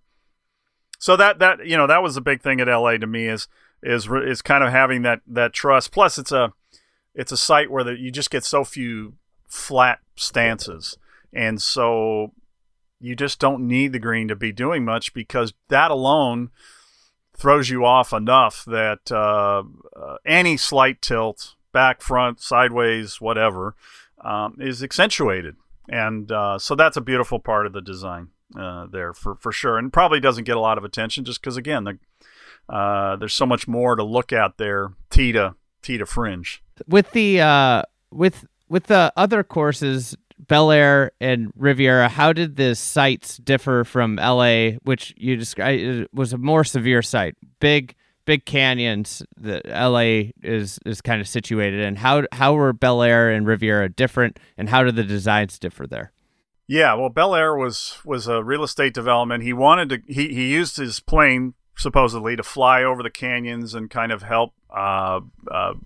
So that, that you know that was a big thing at L A to me, is is is kind of having that, that trust. Plus, it's a it's a site where the, you just get so few flat stances, and so you just don't need the green to be doing much, because that alone throws you off enough that uh, uh, any slight tilt, back, front, sideways, whatever, um, is accentuated, and uh, so that's a beautiful part of the design. Uh, there for, for sure, and probably doesn't get a lot of attention just because, again, the, uh, there's so much more to look at there, tee to tee to fringe. With the uh, with with the other courses, Bel Air and Riviera, how did the sites differ from L A, which you described it was a more severe site, big big canyons that L A is is kind of situated in? How how were Bel Air and Riviera different, and how did the designs differ there? Yeah, well, Bel Air was was a real estate development. He wanted to. He, he used his plane supposedly to fly over the canyons and kind of help uh, uh,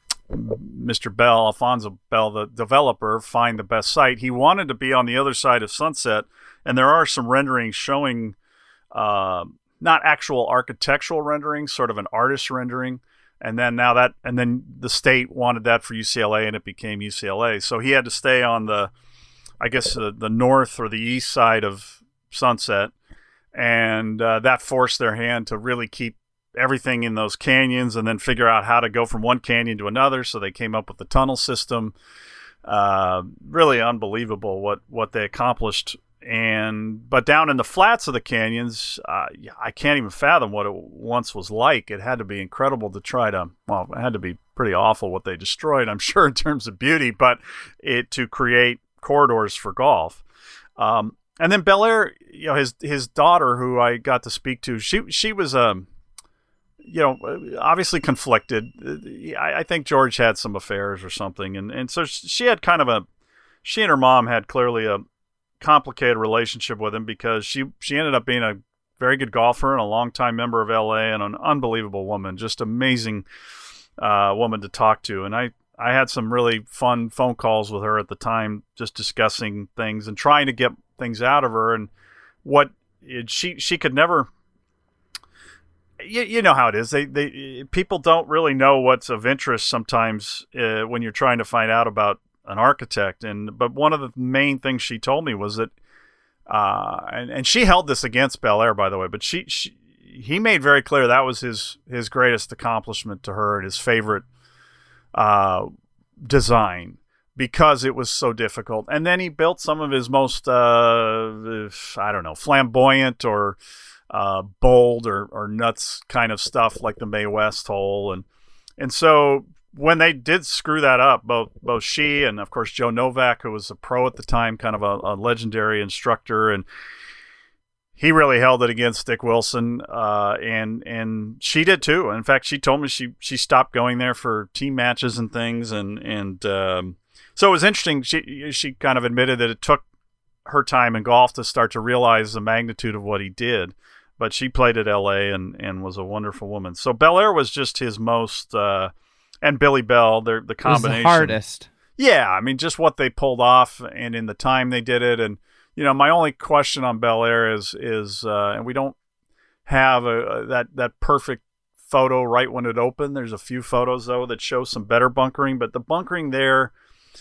Mister Bell, Alfonso Bell, the developer, find the best site. He wanted to be on the other side of Sunset, and there are some renderings showing uh, not actual architectural renderings, sort of an artist rendering. And then now that, and then the state wanted that for U C L A, and it became U C L A. So he had to stay on the, I guess, the, the north or the east side of Sunset, and uh, that forced their hand to really keep everything in those canyons and then figure out how to go from one canyon to another. So they came up with the tunnel system. Uh, really unbelievable what, what they accomplished. And but down in the flats of the canyons, uh, I can't even fathom what it once was like. It had to be incredible to try to, well, it had to be pretty awful what they destroyed, I'm sure, in terms of beauty, but it to create corridors for golf. Um, and then Bel Air, you know, his his daughter, who I got to speak to, she she was um, you know, obviously conflicted. I, I think George had some affairs or something, and and so she had kind of a, she and her mom had clearly a complicated relationship with him, because she she ended up being a very good golfer and a longtime member of L A and an unbelievable woman, just amazing uh, woman to talk to. And I. I had some really fun phone calls with her at the time, just discussing things and trying to get things out of her. And what it, she she could never, you, you know how it is. They they people don't really know what's of interest sometimes uh, when you're trying to find out about an architect. And but one of the main things she told me was that, uh, and and she held this against Bel Air, by the way, but she, she he made very clear that was his his greatest accomplishment to her and his favorite uh design, because it was so difficult. And then he built some of his most uh I don't know, flamboyant or uh bold or, or nuts kind of stuff, like the Mae West hole, and and so when they did screw that up, both both she and of course Joe Novak, who was a pro at the time, kind of a, a legendary instructor, and he really held it against Dick Wilson, uh, and and she did too. In fact, she told me she she stopped going there for team matches and things, and and um, so it was interesting. She she kind of admitted that it took her time in golf to start to realize the magnitude of what he did, but she played at L A and and was a wonderful woman. So Belair was just his most, uh, and Billy Bell, they're the combination. It was the hardest. Yeah, I mean, just what they pulled off, and in the time they did it, and. You know, my only question on Belair is, is uh, and we don't have a, a, that that perfect photo right when it opened. There's a few photos, though, that show some better bunkering. But the bunkering there,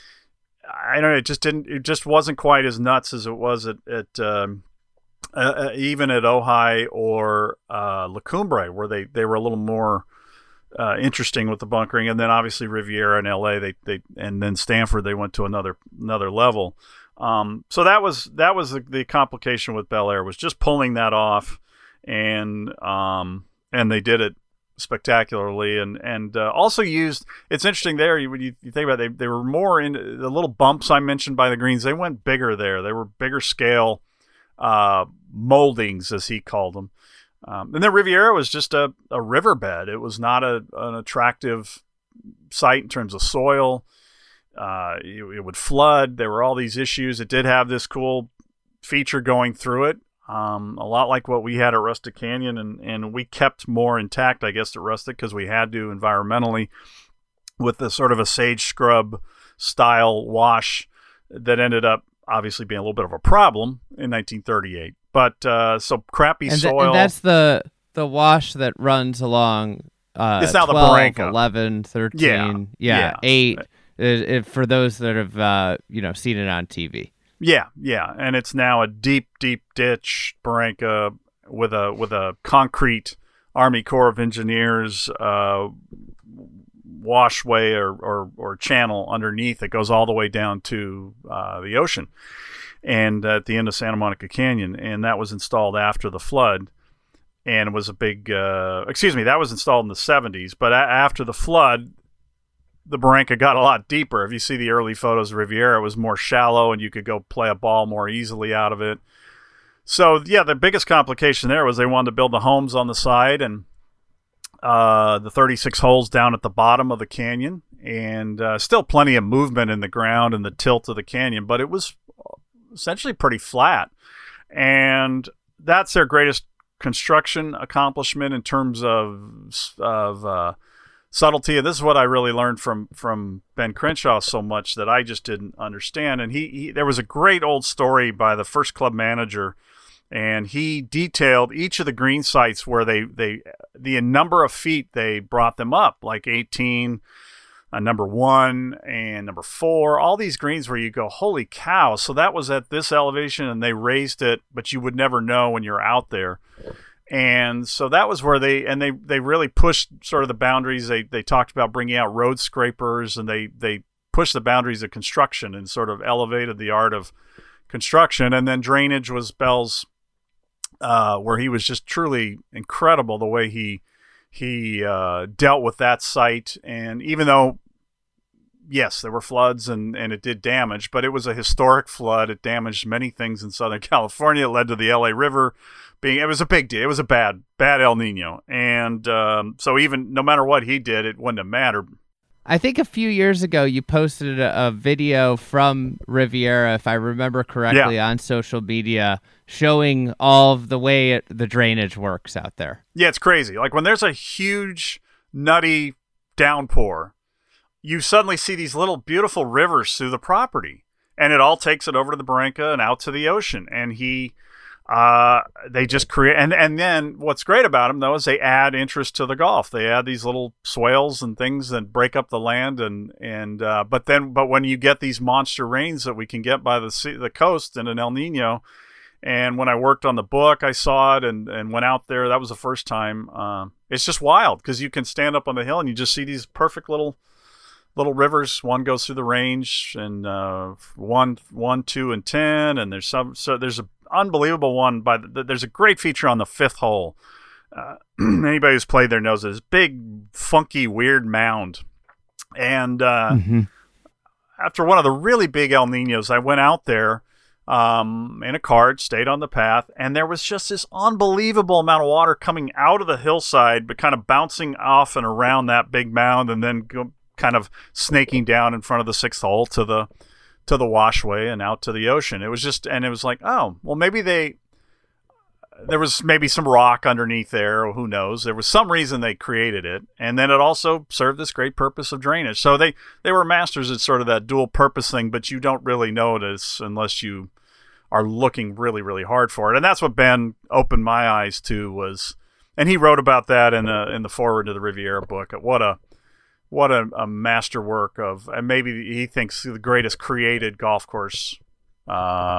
I don't know, it just didn't, it just wasn't quite as nuts as it was at, at um, uh, even at Ojai or uh, La Cumbre, where they, they were a little more uh, interesting with the bunkering. And then obviously Riviera and L A, they they and then Stanford, they went to another another level. Um, so that was that was the, the complication with Belair, was just pulling that off, and um, and they did it spectacularly, and and uh, also used. It's interesting there when you, you think about it, they they were more in the little bumps I mentioned by the greens. They went bigger there. They were bigger scale uh, moldings, as he called them. Um, and then Riviera was just a, a riverbed. It was not a an attractive site in terms of soil. Uh, it, it would flood. There were all these issues. It did have this cool feature going through it, um, a lot like what we had at Rustic Canyon, and, and we kept more intact, I guess, at Rustic because we had to environmentally with the sort of a sage scrub style wash that ended up obviously being a little bit of a problem in nineteen thirty-eight. But uh, so crappy and th- soil. And that's the the wash that runs along uh, it's now twelve, the Barranca. eleven, thirteen, yeah, Yeah, yeah, yeah. eight. It, it, for those that have uh, you know seen it on T V. Yeah, yeah, and it's now a deep, deep ditch Barranca with a with a concrete Army Corps of Engineers uh, washway or, or or channel underneath that goes all the way down to uh, the ocean, and at the end of Santa Monica Canyon, and that was installed after the flood, and it was a big. Uh, excuse me, that was installed in the seventies, but a- after the flood. The Barranca got a lot deeper. If you see the early photos of Riviera, it was more shallow and you could go play a ball more easily out of it. So, yeah, the biggest complication there was they wanted to build the homes on the side and uh, the thirty-six holes down at the bottom of the canyon. And uh, still plenty of movement in the ground and the tilt of the canyon, but it was essentially pretty flat. And that's their greatest construction accomplishment in terms of of uh, subtlety. And this is what I really learned from from Ben Crenshaw so much that I just didn't understand. And he, he there was a great old story by the first club manager, and he detailed each of the green sites where they they the number of feet they brought them up, like eighteen, uh, number one and number four, all these greens where you go, holy cow. So that was at this elevation and they raised it, but you would never know when you're out there. And so that was where they, and they, they really pushed sort of the boundaries. They, they talked about bringing out road scrapers, and they, they pushed the boundaries of construction and sort of elevated the art of construction. And then drainage was Bell's, uh, where he was just truly incredible the way he, he, uh, dealt with that site. And even though, yes, there were floods and, and it did damage, but it was a historic flood. It damaged many things in Southern California. It led to the L A River being, it was a big deal. It was a bad, bad El Nino. And um, so even no matter what he did, it wouldn't have mattered. I think a few years ago you posted a, a video from Riviera, if I remember correctly, Yeah. on social media showing all of the way it, the drainage works out there. Yeah, it's crazy. Like when there's a huge, nutty downpour, you suddenly see these little beautiful rivers through the property, and it all takes it over to the Barranca and out to the ocean. And he, uh, they just create, and, and then what's great about them though, is they add interest to the golf. They add these little swales and things that break up the land. And, and, uh, but then, but when you get these monster rains that we can get by the sea, the coast in an El Nino, and when I worked on the book, I saw it and, and went out there. That was the first time. Uh, it's just wild because you can stand up on the hill and you just see these perfect little, little rivers. One goes through the range, and uh, one, one, two, and ten. And there's some. So there's an unbelievable one. By the, there's a great feature on the fifth hole. Uh, anybody who's played there knows this big, funky, weird mound And uh, Mm-hmm. after one of the really big El Ninos, I went out there um, in a cart, stayed on the path, and there was just this unbelievable amount of water coming out of the hillside, but kind of bouncing off and around that big mound, and then go, kind of snaking down in front of the sixth hole to the to the washway and out to the ocean. It was just, and it was like, oh, well, maybe they, there was maybe some rock underneath there, or who knows. There was some reason they created it, and then it also served this great purpose of drainage. So they, they were masters at sort of that dual purpose thing, but you don't really notice unless you are looking really, really hard for it. And that's what Ben opened my eyes to was, and he wrote about that in the, in the foreword to the Riviera book. What a, what a, a masterwork of, and maybe he thinks the greatest created golf course. Uh,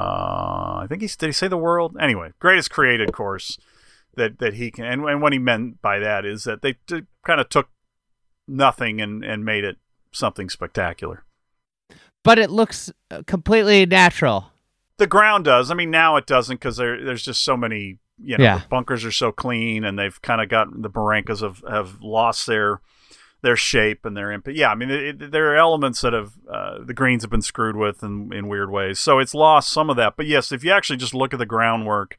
I think he did he say the world? Anyway, greatest created course that, that he can, and, and what he meant by that is that they t- kind of took nothing and, and made it something spectacular. But it looks completely natural. The ground does. I mean, now it doesn't because there, there's just so many, you know, Yeah. the bunkers are so clean and they've kind of got, the barrancas have, have lost their their shape and their impact. Yeah, I mean, it, it, there are elements that have, uh, the greens have been screwed with in, in weird ways. So it's lost some of that. But yes, if you actually just look at the groundwork,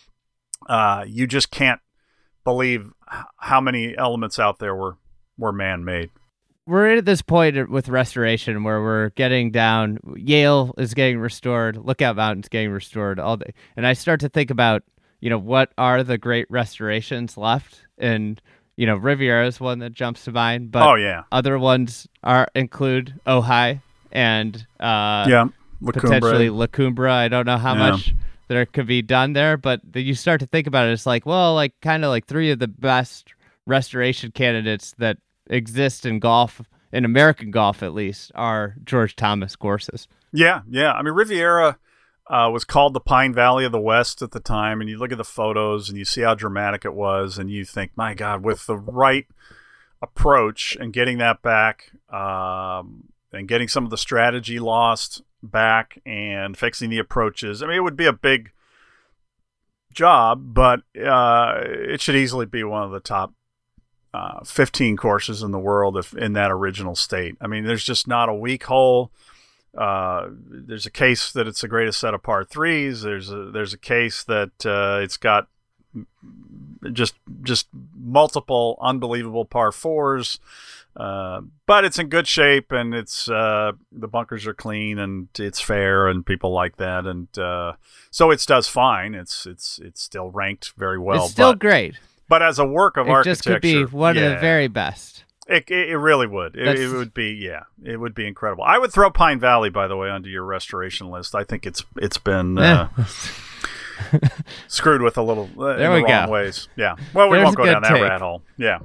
uh, you just can't believe how many elements out there were, were man-made. We're at this point with restoration where we're getting down. Yale is getting restored. Lookout Mountain's getting restored all day. And I start to think about, you know, what are the great restorations left? And, you know, Riviera is one that jumps to mind. But oh, yeah. other ones are include Ojai and uh, yeah, La potentially La Cumbre. I don't know how Yeah. much there could be done there. But the, you start to think about it. It's like, well, like kind of like three of the best restoration candidates that exist in golf, in American golf at least, are George Thomas courses. Yeah, yeah. I mean, Riviera uh, was called the Pine Valley of the West at the time, and you look at the photos and you see how dramatic it was, and you think, my God, with the right approach and getting that back, um, and getting some of the strategy lost back and fixing the approaches, I mean, it would be a big job, but uh, it should easily be one of the top Uh, fifteen courses in the world if in that original state. I mean, there's just not a weak hole. Uh, there's a case that it's the greatest set of par threes. There's a there's a case that uh, it's got just just multiple unbelievable par fours. Uh, but it's in good shape, and it's uh, the bunkers are clean, and it's fair, and people like that, and uh, so it does fine. It's it's it's still ranked very well. It's still but, great. But as a work of it architecture, just could be one yeah, of the very best. It it, it really would. It, it would be yeah. It would be incredible. I would throw Pine Valley, by the way, onto your restoration list. I think it's it's been uh, screwed with a little uh, there in we the wrong go. ways. Yeah. Well, we There's won't a go down good that take. rat hole. Yeah.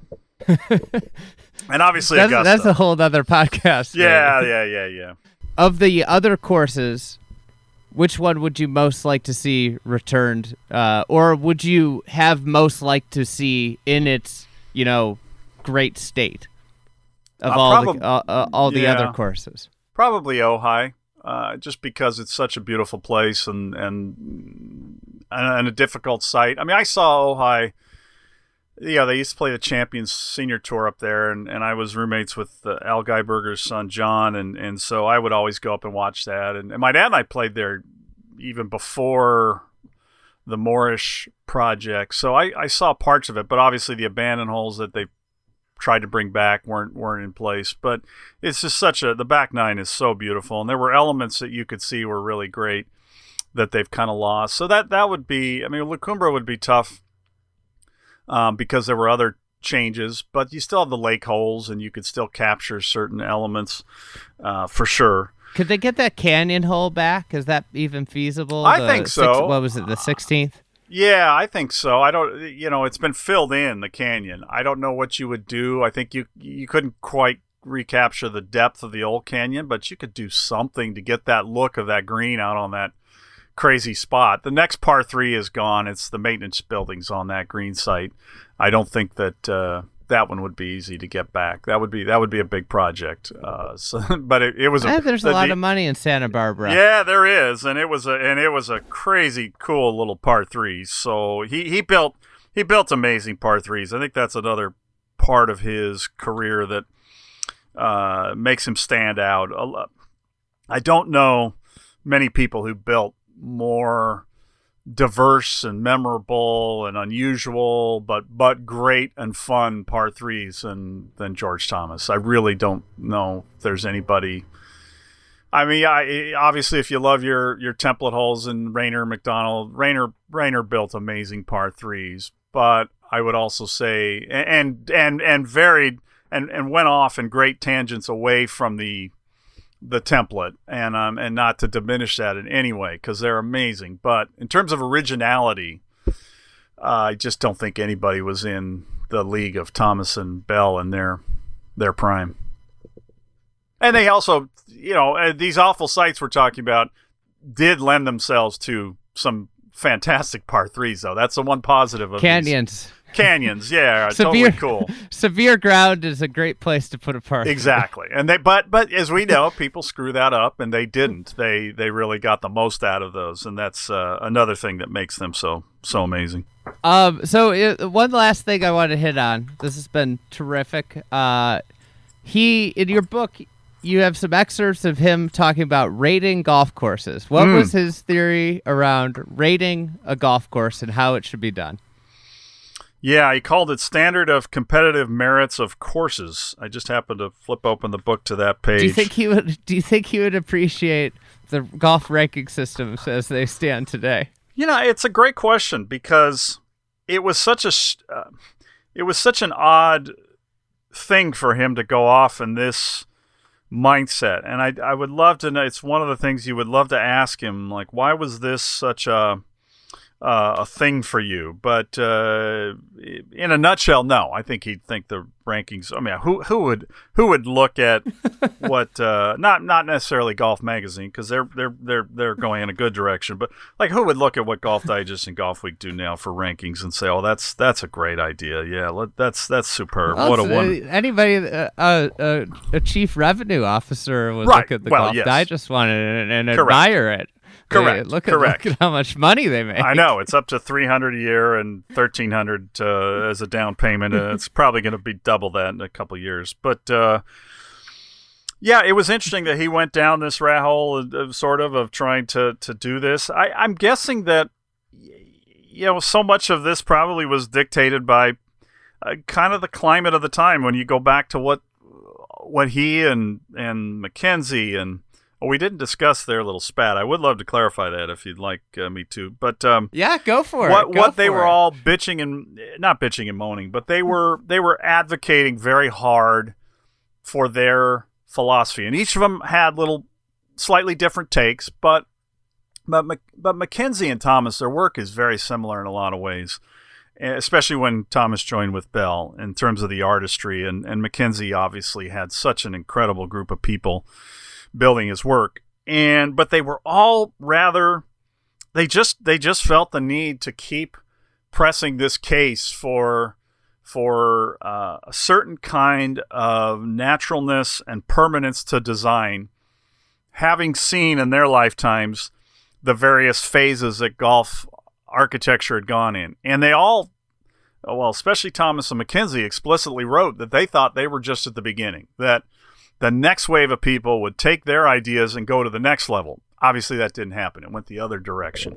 And obviously that's, Augusta. that's a whole other podcast. yeah, maybe. yeah, yeah, yeah. Of the other courses, which one would you most like to see returned, uh, or would you have most like to see in its, you know, great state of Uh, all probab- the uh, uh, all the yeah. other courses? Probably Ojai, uh, just because it's such a beautiful place and and and a difficult site. I mean, I saw Ojai. Yeah, they used to play the Champions Senior Tour up there, and, and I was roommates with uh, Al Geiberger's son, John, and, and so I would always go up and watch that. And, and my dad and I played there even before the Moorish project, so I, I saw parts of it, but obviously the abandoned holes that they tried to bring back weren't weren't in place. But it's just such a, the back nine is so beautiful, and there were elements that you could see were really great that they've kind of lost. So that, that would be, I mean, La Cumbre would be tough, Um, because there were other changes, but you still have the lake holes, and you could still capture certain elements uh, for sure. Could they get that canyon hole back? Is that even feasible? I The think six- so. what was it, the sixteenth? Yeah, I think so. I don't, you know, it's been filled in, the canyon. I don't know what you would do. I think you you couldn't quite recapture the depth of the old canyon, but you could do something to get that look of that green out on that crazy spot. The next par three is gone. It's the maintenance buildings on that green site. I don't think that uh, that one would be easy to get back. That would be that would be a big project. Uh, so, but it, it was. Eh, A, there's a the, lot the, of money in Santa Barbara. Yeah, there is, and it was a and it was a crazy cool little par three. So he, he built he built amazing par threes. I think that's another part of his career that uh, makes him stand out. I don't know many people who built more diverse and memorable and unusual, but but great and fun par threes than than George Thomas. I really don't know if there's anybody. I mean, I, obviously, if you love your your template holes and Raynor McDonald, Raynor Raynor built amazing par threes, but I would also say and and and varied and and went off in great tangents away from the the template, and um and not to diminish that in any way, because they're amazing, but in terms of originality, uh, I just don't think anybody was in the league of Thomas and Bell in their their prime. And they also, you know, these awful sites we're talking about did lend themselves to some fantastic par threes, though. That's the one positive of Canyons. These. Canyons, yeah, severe, totally cool. Severe ground is a great place to put a par. Exactly, and they, but but as we know, people screw that up, and they didn't. They they really got the most out of those, and that's uh, another thing that makes them so so amazing. Um. So uh, one last thing I want to hit on. This has been terrific. Uh, he in your book, you have some excerpts of him talking about rating golf courses. What Mm. was his theory around rating a golf course and how it should be done? Yeah, he called it Standard of Competitive Merits of Courses. I just happened to flip open the book to that page. Do you think he would? Do you think he would appreciate the golf ranking systems as they stand today? You know, it's a great question, because it was such a uh, it was such an odd thing for him to go off in this mindset, and I I would love to know. It's one of the things you would love to ask him, like, why was this such a Uh, a thing for you? But uh, in a nutshell, no. I think he'd think the rankings. I mean, who who would who would look at what? Uh, not not necessarily Golf Magazine, because they're they're they're they're going in a good direction. But like, who would look at what Golf Digest and Golf Week do now for rankings and say, "Oh, that's that's a great idea. Yeah, let, that's that's superb. Well, what a uh, one." Anybody, uh, uh, uh, a chief revenue officer would Right. look at the Well, Golf yes. Digest one and, and Correct. admire it. They Correct. Look at, Correct. look at how much money they make. I know, it's up to three hundred a year and thirteen hundred uh, as a down payment. Uh, it's probably going to be double that in a couple of years. But uh, yeah, it was interesting that he went down this rat hole, of, of, sort of, of trying to to do this. I, I'm guessing that, you know, so much of this probably was dictated by uh, kind of the climate of the time. When you go back to what what he and and Mackenzie and well, we didn't discuss their little spat. I would love to clarify that if you'd like uh, me to. But um, Yeah, go for what, it. Go what they for were it. all bitching and not bitching and moaning, but they were they were advocating very hard for their philosophy, and each of them had little slightly different takes. But but but Mackenzie and Thomas, their work is very similar in a lot of ways, especially when Thomas joined with Bell in terms of the artistry, and and Mackenzie obviously had such an incredible group of people building his work. And but they were all rather they just they just felt the need to keep pressing this case for for uh, a certain kind of naturalness and permanence to design, having seen in their lifetimes the various phases that golf architecture had gone in. And they all, well, especially Thomas and Mackenzie, explicitly wrote that they thought they were just at the beginning, that the next wave of people would take their ideas and go to the next level. Obviously, that didn't happen. It went the other direction.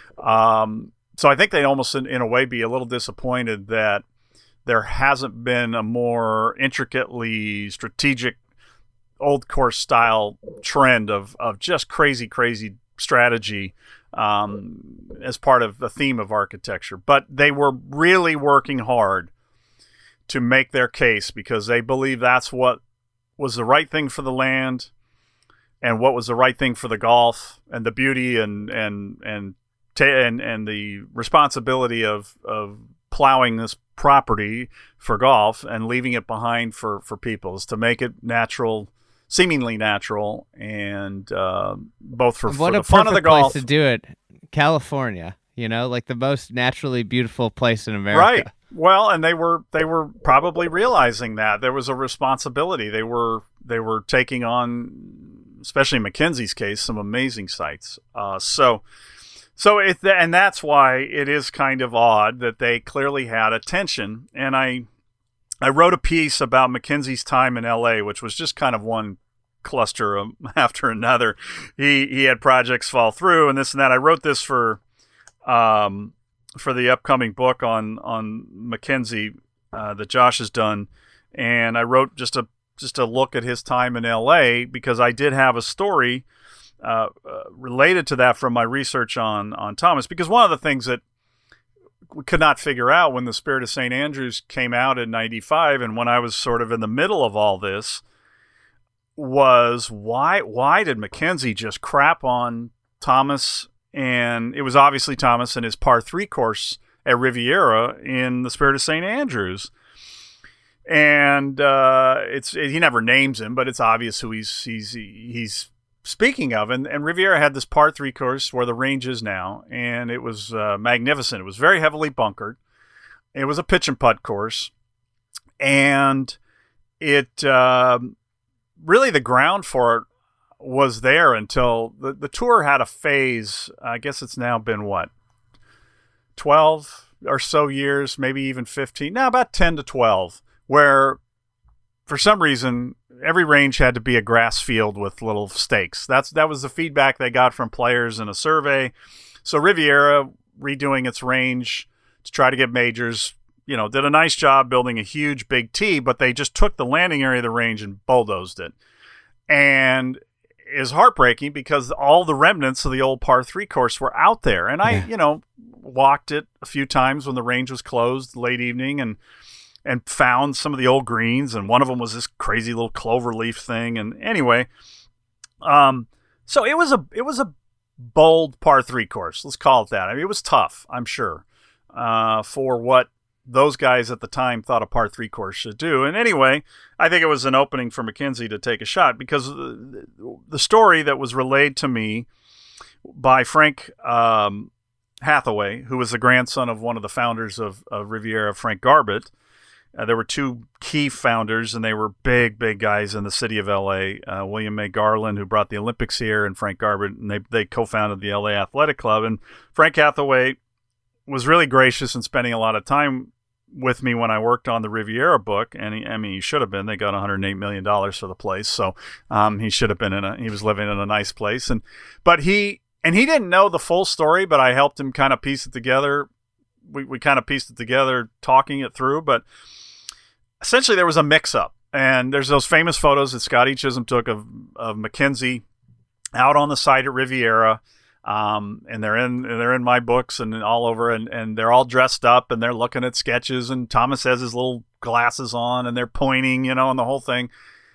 Um, so I think they'd almost, in, in a way, be a little disappointed that there hasn't been a more intricately strategic old course style trend of, of just crazy, crazy strategy um, as part of the theme of architecture. But they were really working hard to make their case, because they believe that's what was the right thing for the land, and what was the right thing for the golf, and the beauty and and and ta- and, and the responsibility of of plowing this property for golf and leaving it behind for for people is to make it natural, seemingly natural, and uh, both for, what for a the fun of the perfect place golf. to do it, California. You know, like the most naturally beautiful place in America. Right. Well, and they were they were probably realizing that there was a responsibility. They were they were taking on, especially in Mackenzie's case, some amazing sites. Uh, so, so it and that's why it is kind of odd that they clearly had a tension. And I, I wrote a piece about Mackenzie's time in L A, which was just kind of one cluster after another. He he had projects fall through and this and that. I wrote this for um for the upcoming book on on Mackenzie uh, that Josh has done, and I wrote just a just a look at his time in L A because I did have a story uh, uh, related to that from my research on on Thomas. Because one of the things that we could not figure out when The Spirit of Saint Andrews came out in ninety-five, and when I was sort of in the middle of all this, was why why did Mackenzie just crap on Thomas? And it was obviously Thomas and his par three course at Riviera in The Spirit of Saint Andrews. And uh, it's it, he never names him, but it's obvious who he's he's he's speaking of. And, and Riviera had this par three course where the range is now, and it was uh, magnificent. It was very heavily bunkered. It was a pitch and putt course, and it uh, really the ground for it was there until the, the tour had a phase. I guess it's now been what, twelve or so years, maybe even fifteen, now about ten to twelve, where for some reason every range had to be a grass field with little stakes. That's that was the feedback they got from players in a survey. So Riviera, redoing its range to try to get majors, you know, did a nice job building a huge big tee, but they just took the landing area of the range and bulldozed it. And is heartbreaking because all the remnants of the old par three course were out there. And I, yeah. you know, walked it a few times when the range was closed late evening and and found some of the old greens. And one of them was this crazy little clover leaf thing. And anyway, um, so it was a, it was a bold par three course. Let's call it that. I mean, it was tough, I'm sure, uh, for what those guys at the time thought a par three course should do. And anyway, I think it was an opening for Mackenzie to take a shot because the story that was relayed to me by Frank um, Hathaway, who was the grandson of one of the founders of, of Riviera, Frank Garbett. Uh, there were two key founders, and they were big, big guys in the city of L A. Uh, William May Garland, who brought the Olympics here, and Frank Garbett, and they, they co-founded the L A Athletic Club. And Frank Hathaway was really gracious in spending a lot of time with me when I worked on the Riviera book, and he, I mean, he should have been. They got one hundred eight million dollars for the place, so um, he should have been in a. He was living in a nice place, and but he and he didn't know the full story, but I helped him kind of piece it together. We we kind of pieced it together, talking it through, but essentially there was a mix-up, and there's those famous photos that Scotty Chisholm took of of Mackenzie out on the site at Riviera. Um, and they're in, they're in my books and all over, and, and they're all dressed up and they're looking at sketches, and Thomas has his little glasses on and they're pointing, you know, and the whole thing.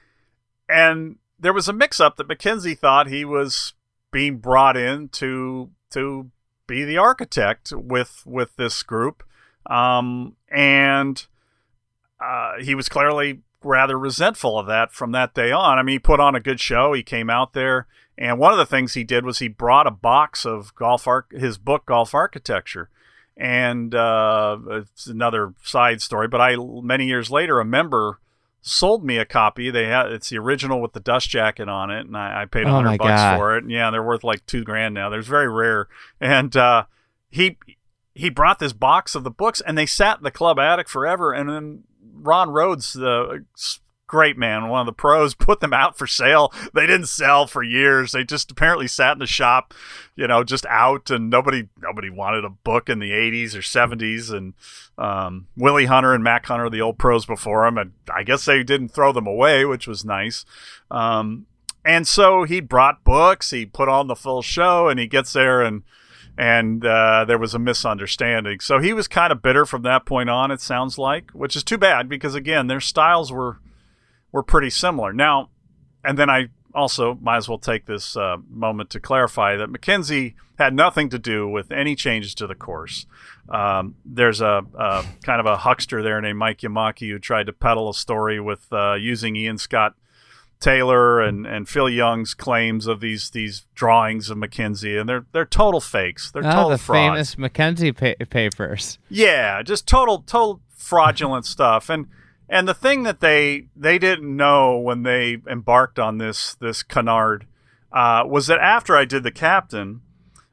And there was a mix up that Mackenzie thought he was being brought in to, to be the architect with, with this group. Um, and, uh, he was clearly rather resentful of that from that day on. I mean, he put on a good show. He came out there. And one of the things he did was he brought a box of golf arch- his book, Golf Architecture. And uh, it's another side story, but I many years later, a member sold me a copy. They had it's the original with the dust jacket on it, and I, I paid a oh hundred bucks God. for it. And yeah, they're worth like two grand now. They're very rare. And uh, he he brought this box of the books, and they sat in the club attic forever. And then Ron Rhodes, the great man, one of the pros, put them out for sale. They didn't sell for years. They just apparently sat in the shop, you know, just out, and nobody nobody wanted a book in the eighties or seventies. And um, Willie Hunter and Mac Hunter, the old pros before him, and I guess they didn't throw them away, which was nice. Um, and so he brought books, he put on the full show, and he gets there, and and uh, there was a misunderstanding. So he was kind of bitter from that point on, it sounds like, which is too bad because, again, their styles were were pretty similar. Now, and then I also might as well take this uh, moment to clarify that Mackenzie had nothing to do with any changes to the course. Um, there's a, a kind of a huckster there named Mike Yamaki who tried to peddle a story with uh, using Ian Scott Taylor and, and Phil Young's claims of these these drawings of Mackenzie, and they're they're total fakes. They're oh, total the frauds. famous Mackenzie pa- papers. Yeah, just total total fraudulent stuff. And And the thing that they they didn't know when they embarked on this this canard uh, was that after I did the captain,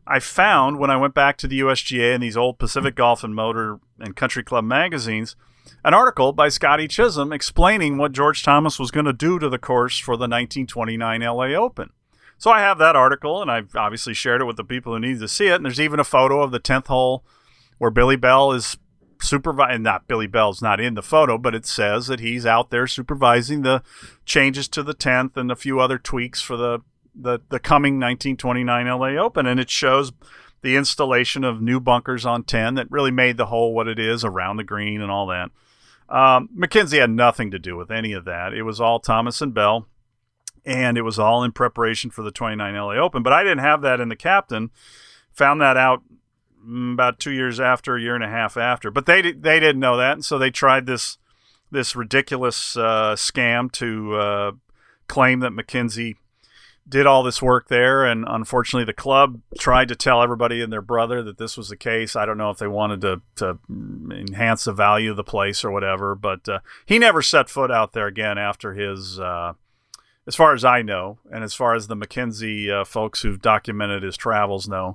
I found when I went back to the U S G A and these old Pacific Golf and Motor and Country Club magazines, an article by Scotty Chisholm explaining what George Thomas was going to do to the course for the nineteen twenty-nine L A Open. So I have that article, and I've obviously shared it with the people who need to see it. And there's even a photo of the tenth hole where Billy Bell is supervising. Not Billy Bell's not in the photo, but it says that he's out there supervising the changes to the tenth and a few other tweaks for the the, the coming nineteen twenty-nine L A Open. And it shows the installation of new bunkers on ten that really made the hole what it is around the green and all that. Um, Mackenzie had nothing to do with any of that. It was all Thomas and Bell, and it was all in preparation for the twenty-nine L A Open. But I didn't have that in the captain. Found that out about two years after, a year and a half after. But they they didn't know that, and so they tried this this ridiculous uh, scam to uh, claim that Mackenzie did all this work there, and unfortunately the club tried to tell everybody and their brother that this was the case. I don't know if they wanted to, to enhance the value of the place or whatever, but uh, he never set foot out there again after his, uh, as far as I know, and as far as the Mackenzie uh, folks who've documented his travels know.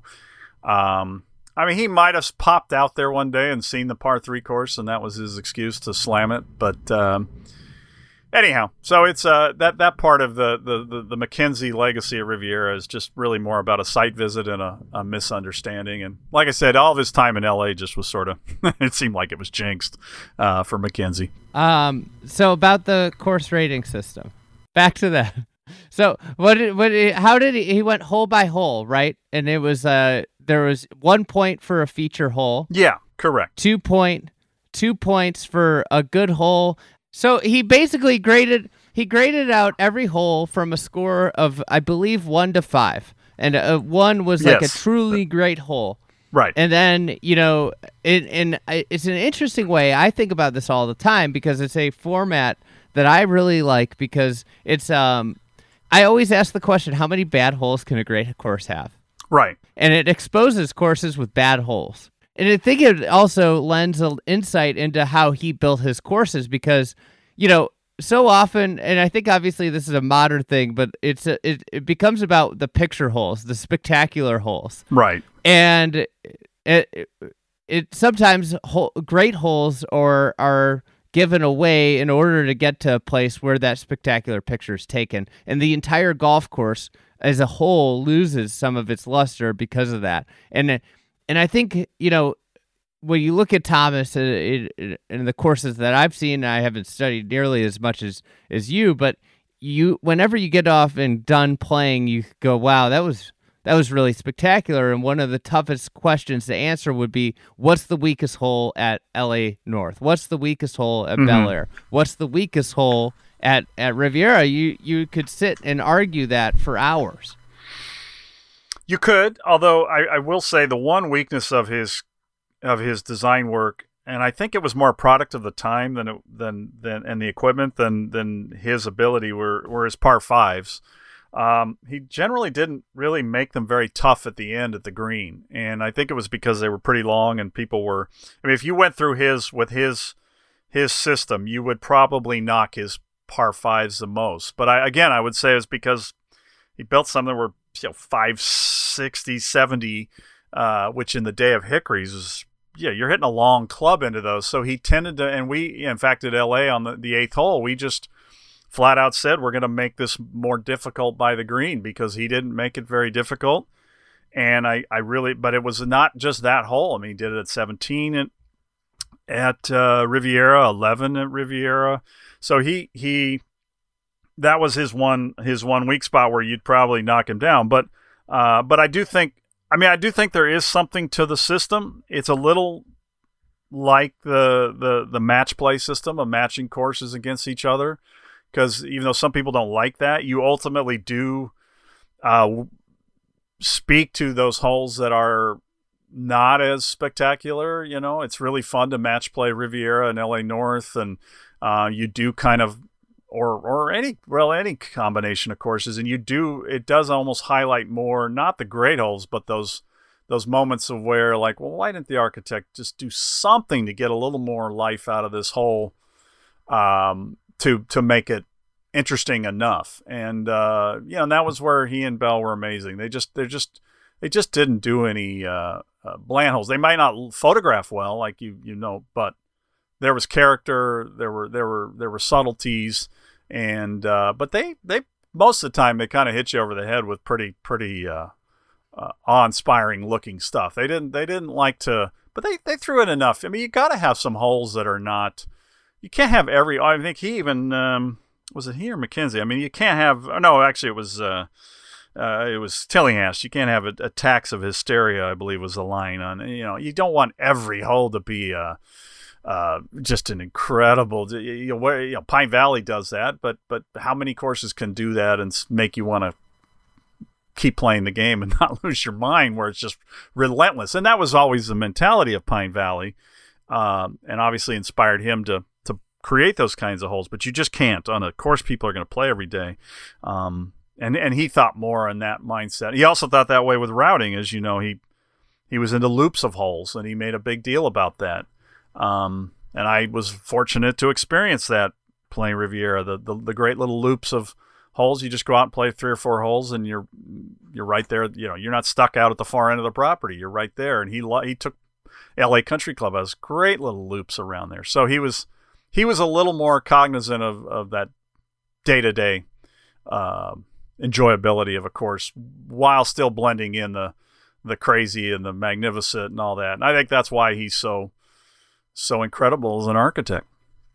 Um, I mean, he might have popped out there one day and seen the par three course, and that was his excuse to slam it, but... Um, Anyhow, so it's uh, that that part of the, the, the, the Mackenzie legacy at Riviera is just really more about a site visit and a, a misunderstanding. And like I said, all of his time in L A just was sort of, it seemed like it was jinxed uh, for Mackenzie. Um, so about the course rating system, back to that. So what did, what did, how did he, he went hole by hole, right? And it was, uh, there was one point for a feature hole. Yeah, correct. Two point, two points for a good hole. So he basically graded he graded out every hole from a score of, I believe, one to five, and uh, one was like yes. a truly great hole. Right. And then, you know, it, and it's an interesting way. I think about this all the time because it's a format that I really like because it's. Um, I always ask the question: how many bad holes can a great course have? Right. And it exposes courses with bad holes. And I think it also lends an insight into how he built his courses because, you know, so often, and I think obviously this is a modern thing, but it's a, it, it becomes about the picture holes, the spectacular holes. Right. And it, it, it sometimes hole, great holes or are given away in order to get to a place where that spectacular picture is taken. And the entire golf course as a whole loses some of its luster because of that. And And I think, you know, when you look at Thomas in, in the courses that I've seen, I haven't studied nearly as much as, as you, but you, whenever you get off and done playing, you go, wow, that was that was really spectacular. And one of the toughest questions to answer would be, what's the weakest hole at L A North? What's the weakest hole at mm-hmm. Bel Air? What's the weakest hole at, at Riviera? You you could sit and argue that for hours. You could, although I, I will say the one weakness of his of his design work, and I think it was more a product of the time than it, than than and the equipment than than his ability were were his par fives. Um, he generally didn't really make them very tough at the end at the green, and I think it was because they were pretty long and people were. I mean, if you went through his with his his system, you would probably knock his par fives the most. But I, again, I would say it's because he built something that were, you know, five sixty, seventy, uh, which in the day of hickories is, yeah, you're hitting a long club into those. So he tended to, and we, in fact, at L A on the, the eighth hole, we just flat out said we're going to make this more difficult by the green because he didn't make it very difficult. And I, I really, but it was not just that hole. I mean, he did it at seventeen at, at uh, Riviera, eleven at Riviera. So he, he, that was his one his one weak spot where you'd probably knock him down. But uh, but I do think I mean I do think there is something to the system. It's a little like the the the match play system of matching courses against each other, because even though some people don't like that, you ultimately do uh, speak to those holes that are not as spectacular. You know, it's really fun to match play Riviera and L A North, and uh, you do kind of or or any well any combination of courses, and you do it does almost highlight more not the great holes, but those those moments of where, like, well, why didn't the architect just do something to get a little more life out of this hole, um, to to make it interesting enough? And uh, you know, and that was where he and Bell were amazing. They just they're just they just didn't do any uh, uh, bland holes. They might not photograph well, like you you know, but there was character, there were there were there were subtleties, and uh, but they they most of the time they kind of hit you over the head with pretty pretty uh, uh, awe-inspiring looking stuff. They didn't they didn't like to, but they they threw in enough. I mean, you got to have some holes that are not. You can't have every. I think he even um, was it he or McKenzie. I mean, you can't have. No, actually, it was. Uh, Uh, it was Tillinghast. You can't have attacks of hysteria, I believe was the line on. You know, you don't want every hole to be uh, uh, just an incredible. You know, where, you know, Pine Valley does that, but but how many courses can do that and make you want to keep playing the game and not lose your mind? Where it's just relentless, and that was always the mentality of Pine Valley, um, and obviously inspired him to to create those kinds of holes. But you just can't on a course people are going to play every day. Um, And and he thought more in that mindset. He also thought that way with routing, as you know. He he was into loops of holes, and he made a big deal about that. Um, and I was fortunate to experience that playing Riviera, the, the the great little loops of holes. You just go out and play three or four holes, and you're you're right there. You know, you're not stuck out at the far end of the property. You're right there. And he he took L A Country Club has great little loops around there. So he was he was a little more cognizant of of that day to day. Enjoyability of a course while still blending in the the crazy and the magnificent and all that. And I think that's why he's so so incredible as an architect.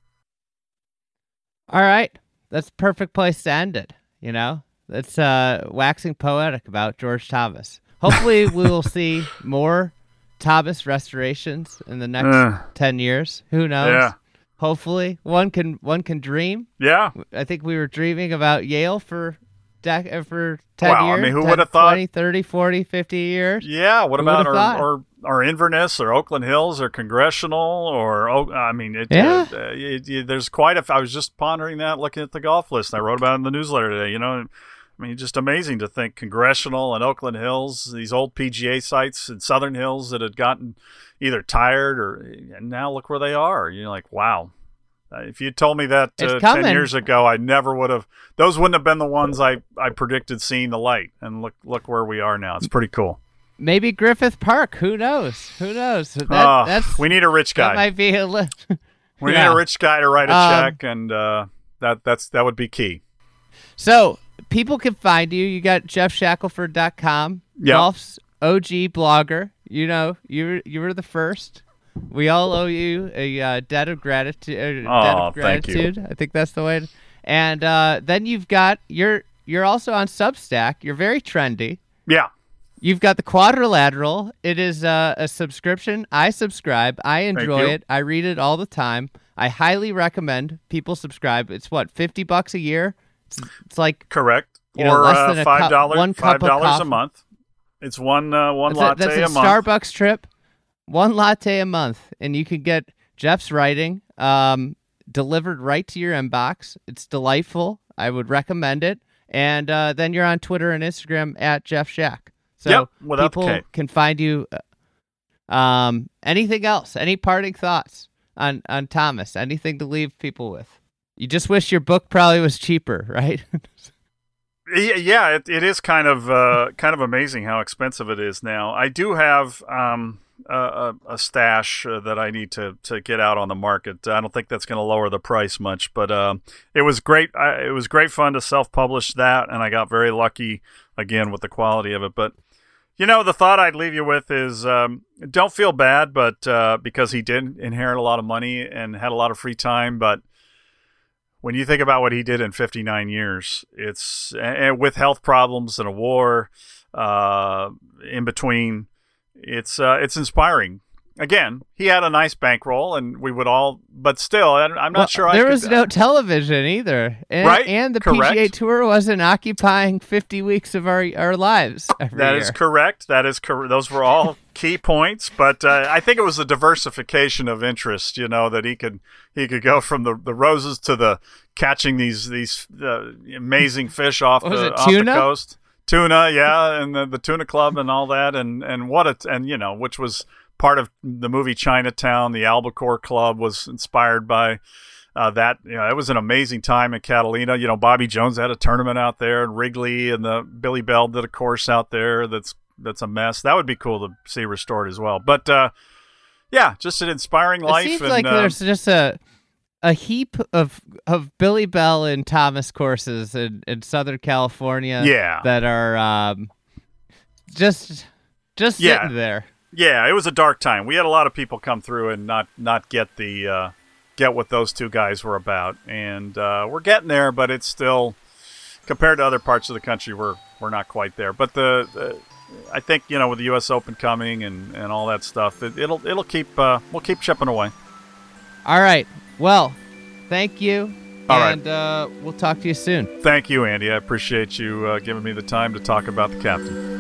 All right. That's a perfect place to end it. You know, that's uh, waxing poetic about George Thomas. Hopefully we will see more Thomas restorations in the next uh, ten years. Who knows? Yeah. Hopefully one can one can dream. Yeah. I think we were dreaming about Yale for dec- for ten wow, years. I mean, who ten, would have thought? twenty, thirty, forty, fifty years. Yeah, what who about our, thought? our our Inverness or Oakland Hills or Congressional or I mean, it, yeah. uh, it, it, there's quite a. I was just pondering that, looking at the golf list. I wrote about it in the newsletter today. You know, I mean, just amazing to think Congressional and Oakland Hills, these old P G A sites in Southern Hills that had gotten either tired or, and now look where they are. You're like, wow. If you told me that uh, ten years ago, I never would have. Those wouldn't have been the ones I, I predicted seeing the light. And look look where we are now. It's pretty cool. Maybe Griffith Park. Who knows? Who knows? That, uh, that's, we need a rich guy. That might be a li- we yeah. need a rich guy to write a um, check, and uh, that that's that would be key. So people can find you. You got jeff shackelford dot com, yep. golf's O G blogger. You know, you you were the first. We all owe you a uh, debt of gratitude. Uh, oh, debt of thank gratitude. you. I think that's the way. To, and uh, then you've got you're you're also on Substack. You're very trendy. Yeah. You've got the Quadrilateral. It is uh, a subscription. I subscribe. I enjoy it. I read it all the time. I highly recommend people subscribe. It's what, fifty bucks a year? It's, it's like correct. You know, or less uh, than a five dollars. Cup, one five cup dollars of a month. It's one uh, one that's latte a, that's a, a month. Starbucks trip. One latte a month, and you can get Jeff's writing um, delivered right to your inbox. It's delightful. I would recommend it. And uh, then you're on Twitter and Instagram at Jeff Shack. So yep, without people the K. can find you. Um, anything else? Any parting thoughts on, on Thomas? Anything to leave people with? You just wish your book probably was cheaper, right? Yeah, it, it is kind of uh, kind of amazing how expensive it is now. I do have um, a, a stash uh, that I need to, to get out on the market. I don't think that's going to lower the price much, but uh, it was great. I, it was great fun to self-publish that, and I got very lucky again with the quality of it. But you know, the thought I'd leave you with is um, don't feel bad, but uh, because he did inherit a lot of money and had a lot of free time, but when you think about what he did in fifty-nine years, it's and with health problems and a war uh, in between, it's uh, it's inspiring. Again, he had a nice bankroll, and we would all, but still, I'm not well, sure. There I was could, no television either, and, right? And the correct. P G A Tour wasn't occupying fifty weeks of our our lives. Every that year. is correct. That is correct. Those were all key points, but uh, I think it was the diversification of interest. You know, that he could he could go from the, the roses to the catching these these uh, amazing fish off what was the it, off tuna? the coast, tuna, yeah, and the, the tuna club and all that, and and what it and you know which was part of the movie Chinatown. The Albacore Club was inspired by uh, that. You know, it was an amazing time in Catalina. You know, Bobby Jones had a tournament out there, and Wrigley and the Billy Bell did a course out there that's that's a mess. That would be cool to see restored as well. But uh, yeah, just an inspiring life. It seems and, like uh, there's just a a heap of of Billy Bell and Thomas courses in, in Southern California. Yeah. that are um, just just Yeah. sitting there. Yeah, it was a dark time. We had a lot of people come through and not not get the uh, get what those two guys were about, and uh, we're getting there, but it's still, compared to other parts of the country, we're we're not quite there. But the, the I think, you know, with the U S Open coming and, and all that stuff, it, it'll it'll keep uh, we'll keep chipping away. All right. Well, thank you, All right. and uh, we'll talk to you soon. Thank you, Andy. I appreciate you uh, giving me the time to talk about the captain.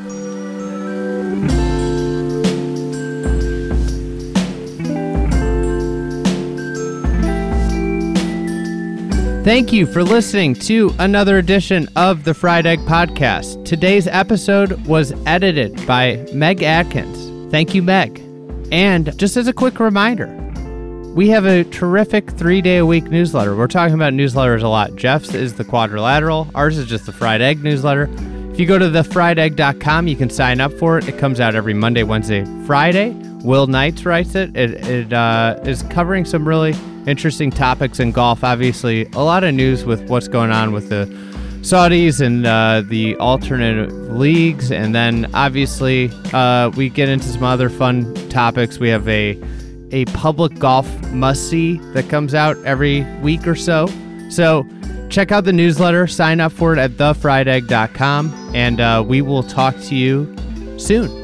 Thank you for listening to another edition of the Fried Egg Podcast. Today's episode was edited by Meg Atkins. Thank you, Meg. And just as a quick reminder, we have a terrific three-day-a-week newsletter. We're talking about newsletters a lot. Jeff's is the Quadrilateral. Ours is just the Fried Egg newsletter. If you go to the fried egg dot com, you can sign up for it. It comes out every Monday, Wednesday, Friday. Will Knights writes it. It, it uh, is covering some really interesting topics in golf. Obviously, a lot of news with what's going on with the Saudis and uh, the alternate leagues. And then, obviously, uh, we get into some other fun topics. We have a a public golf must-see that comes out every week or so. So check out the newsletter. Sign up for it at the fried egg dot com. And uh, we will talk to you soon.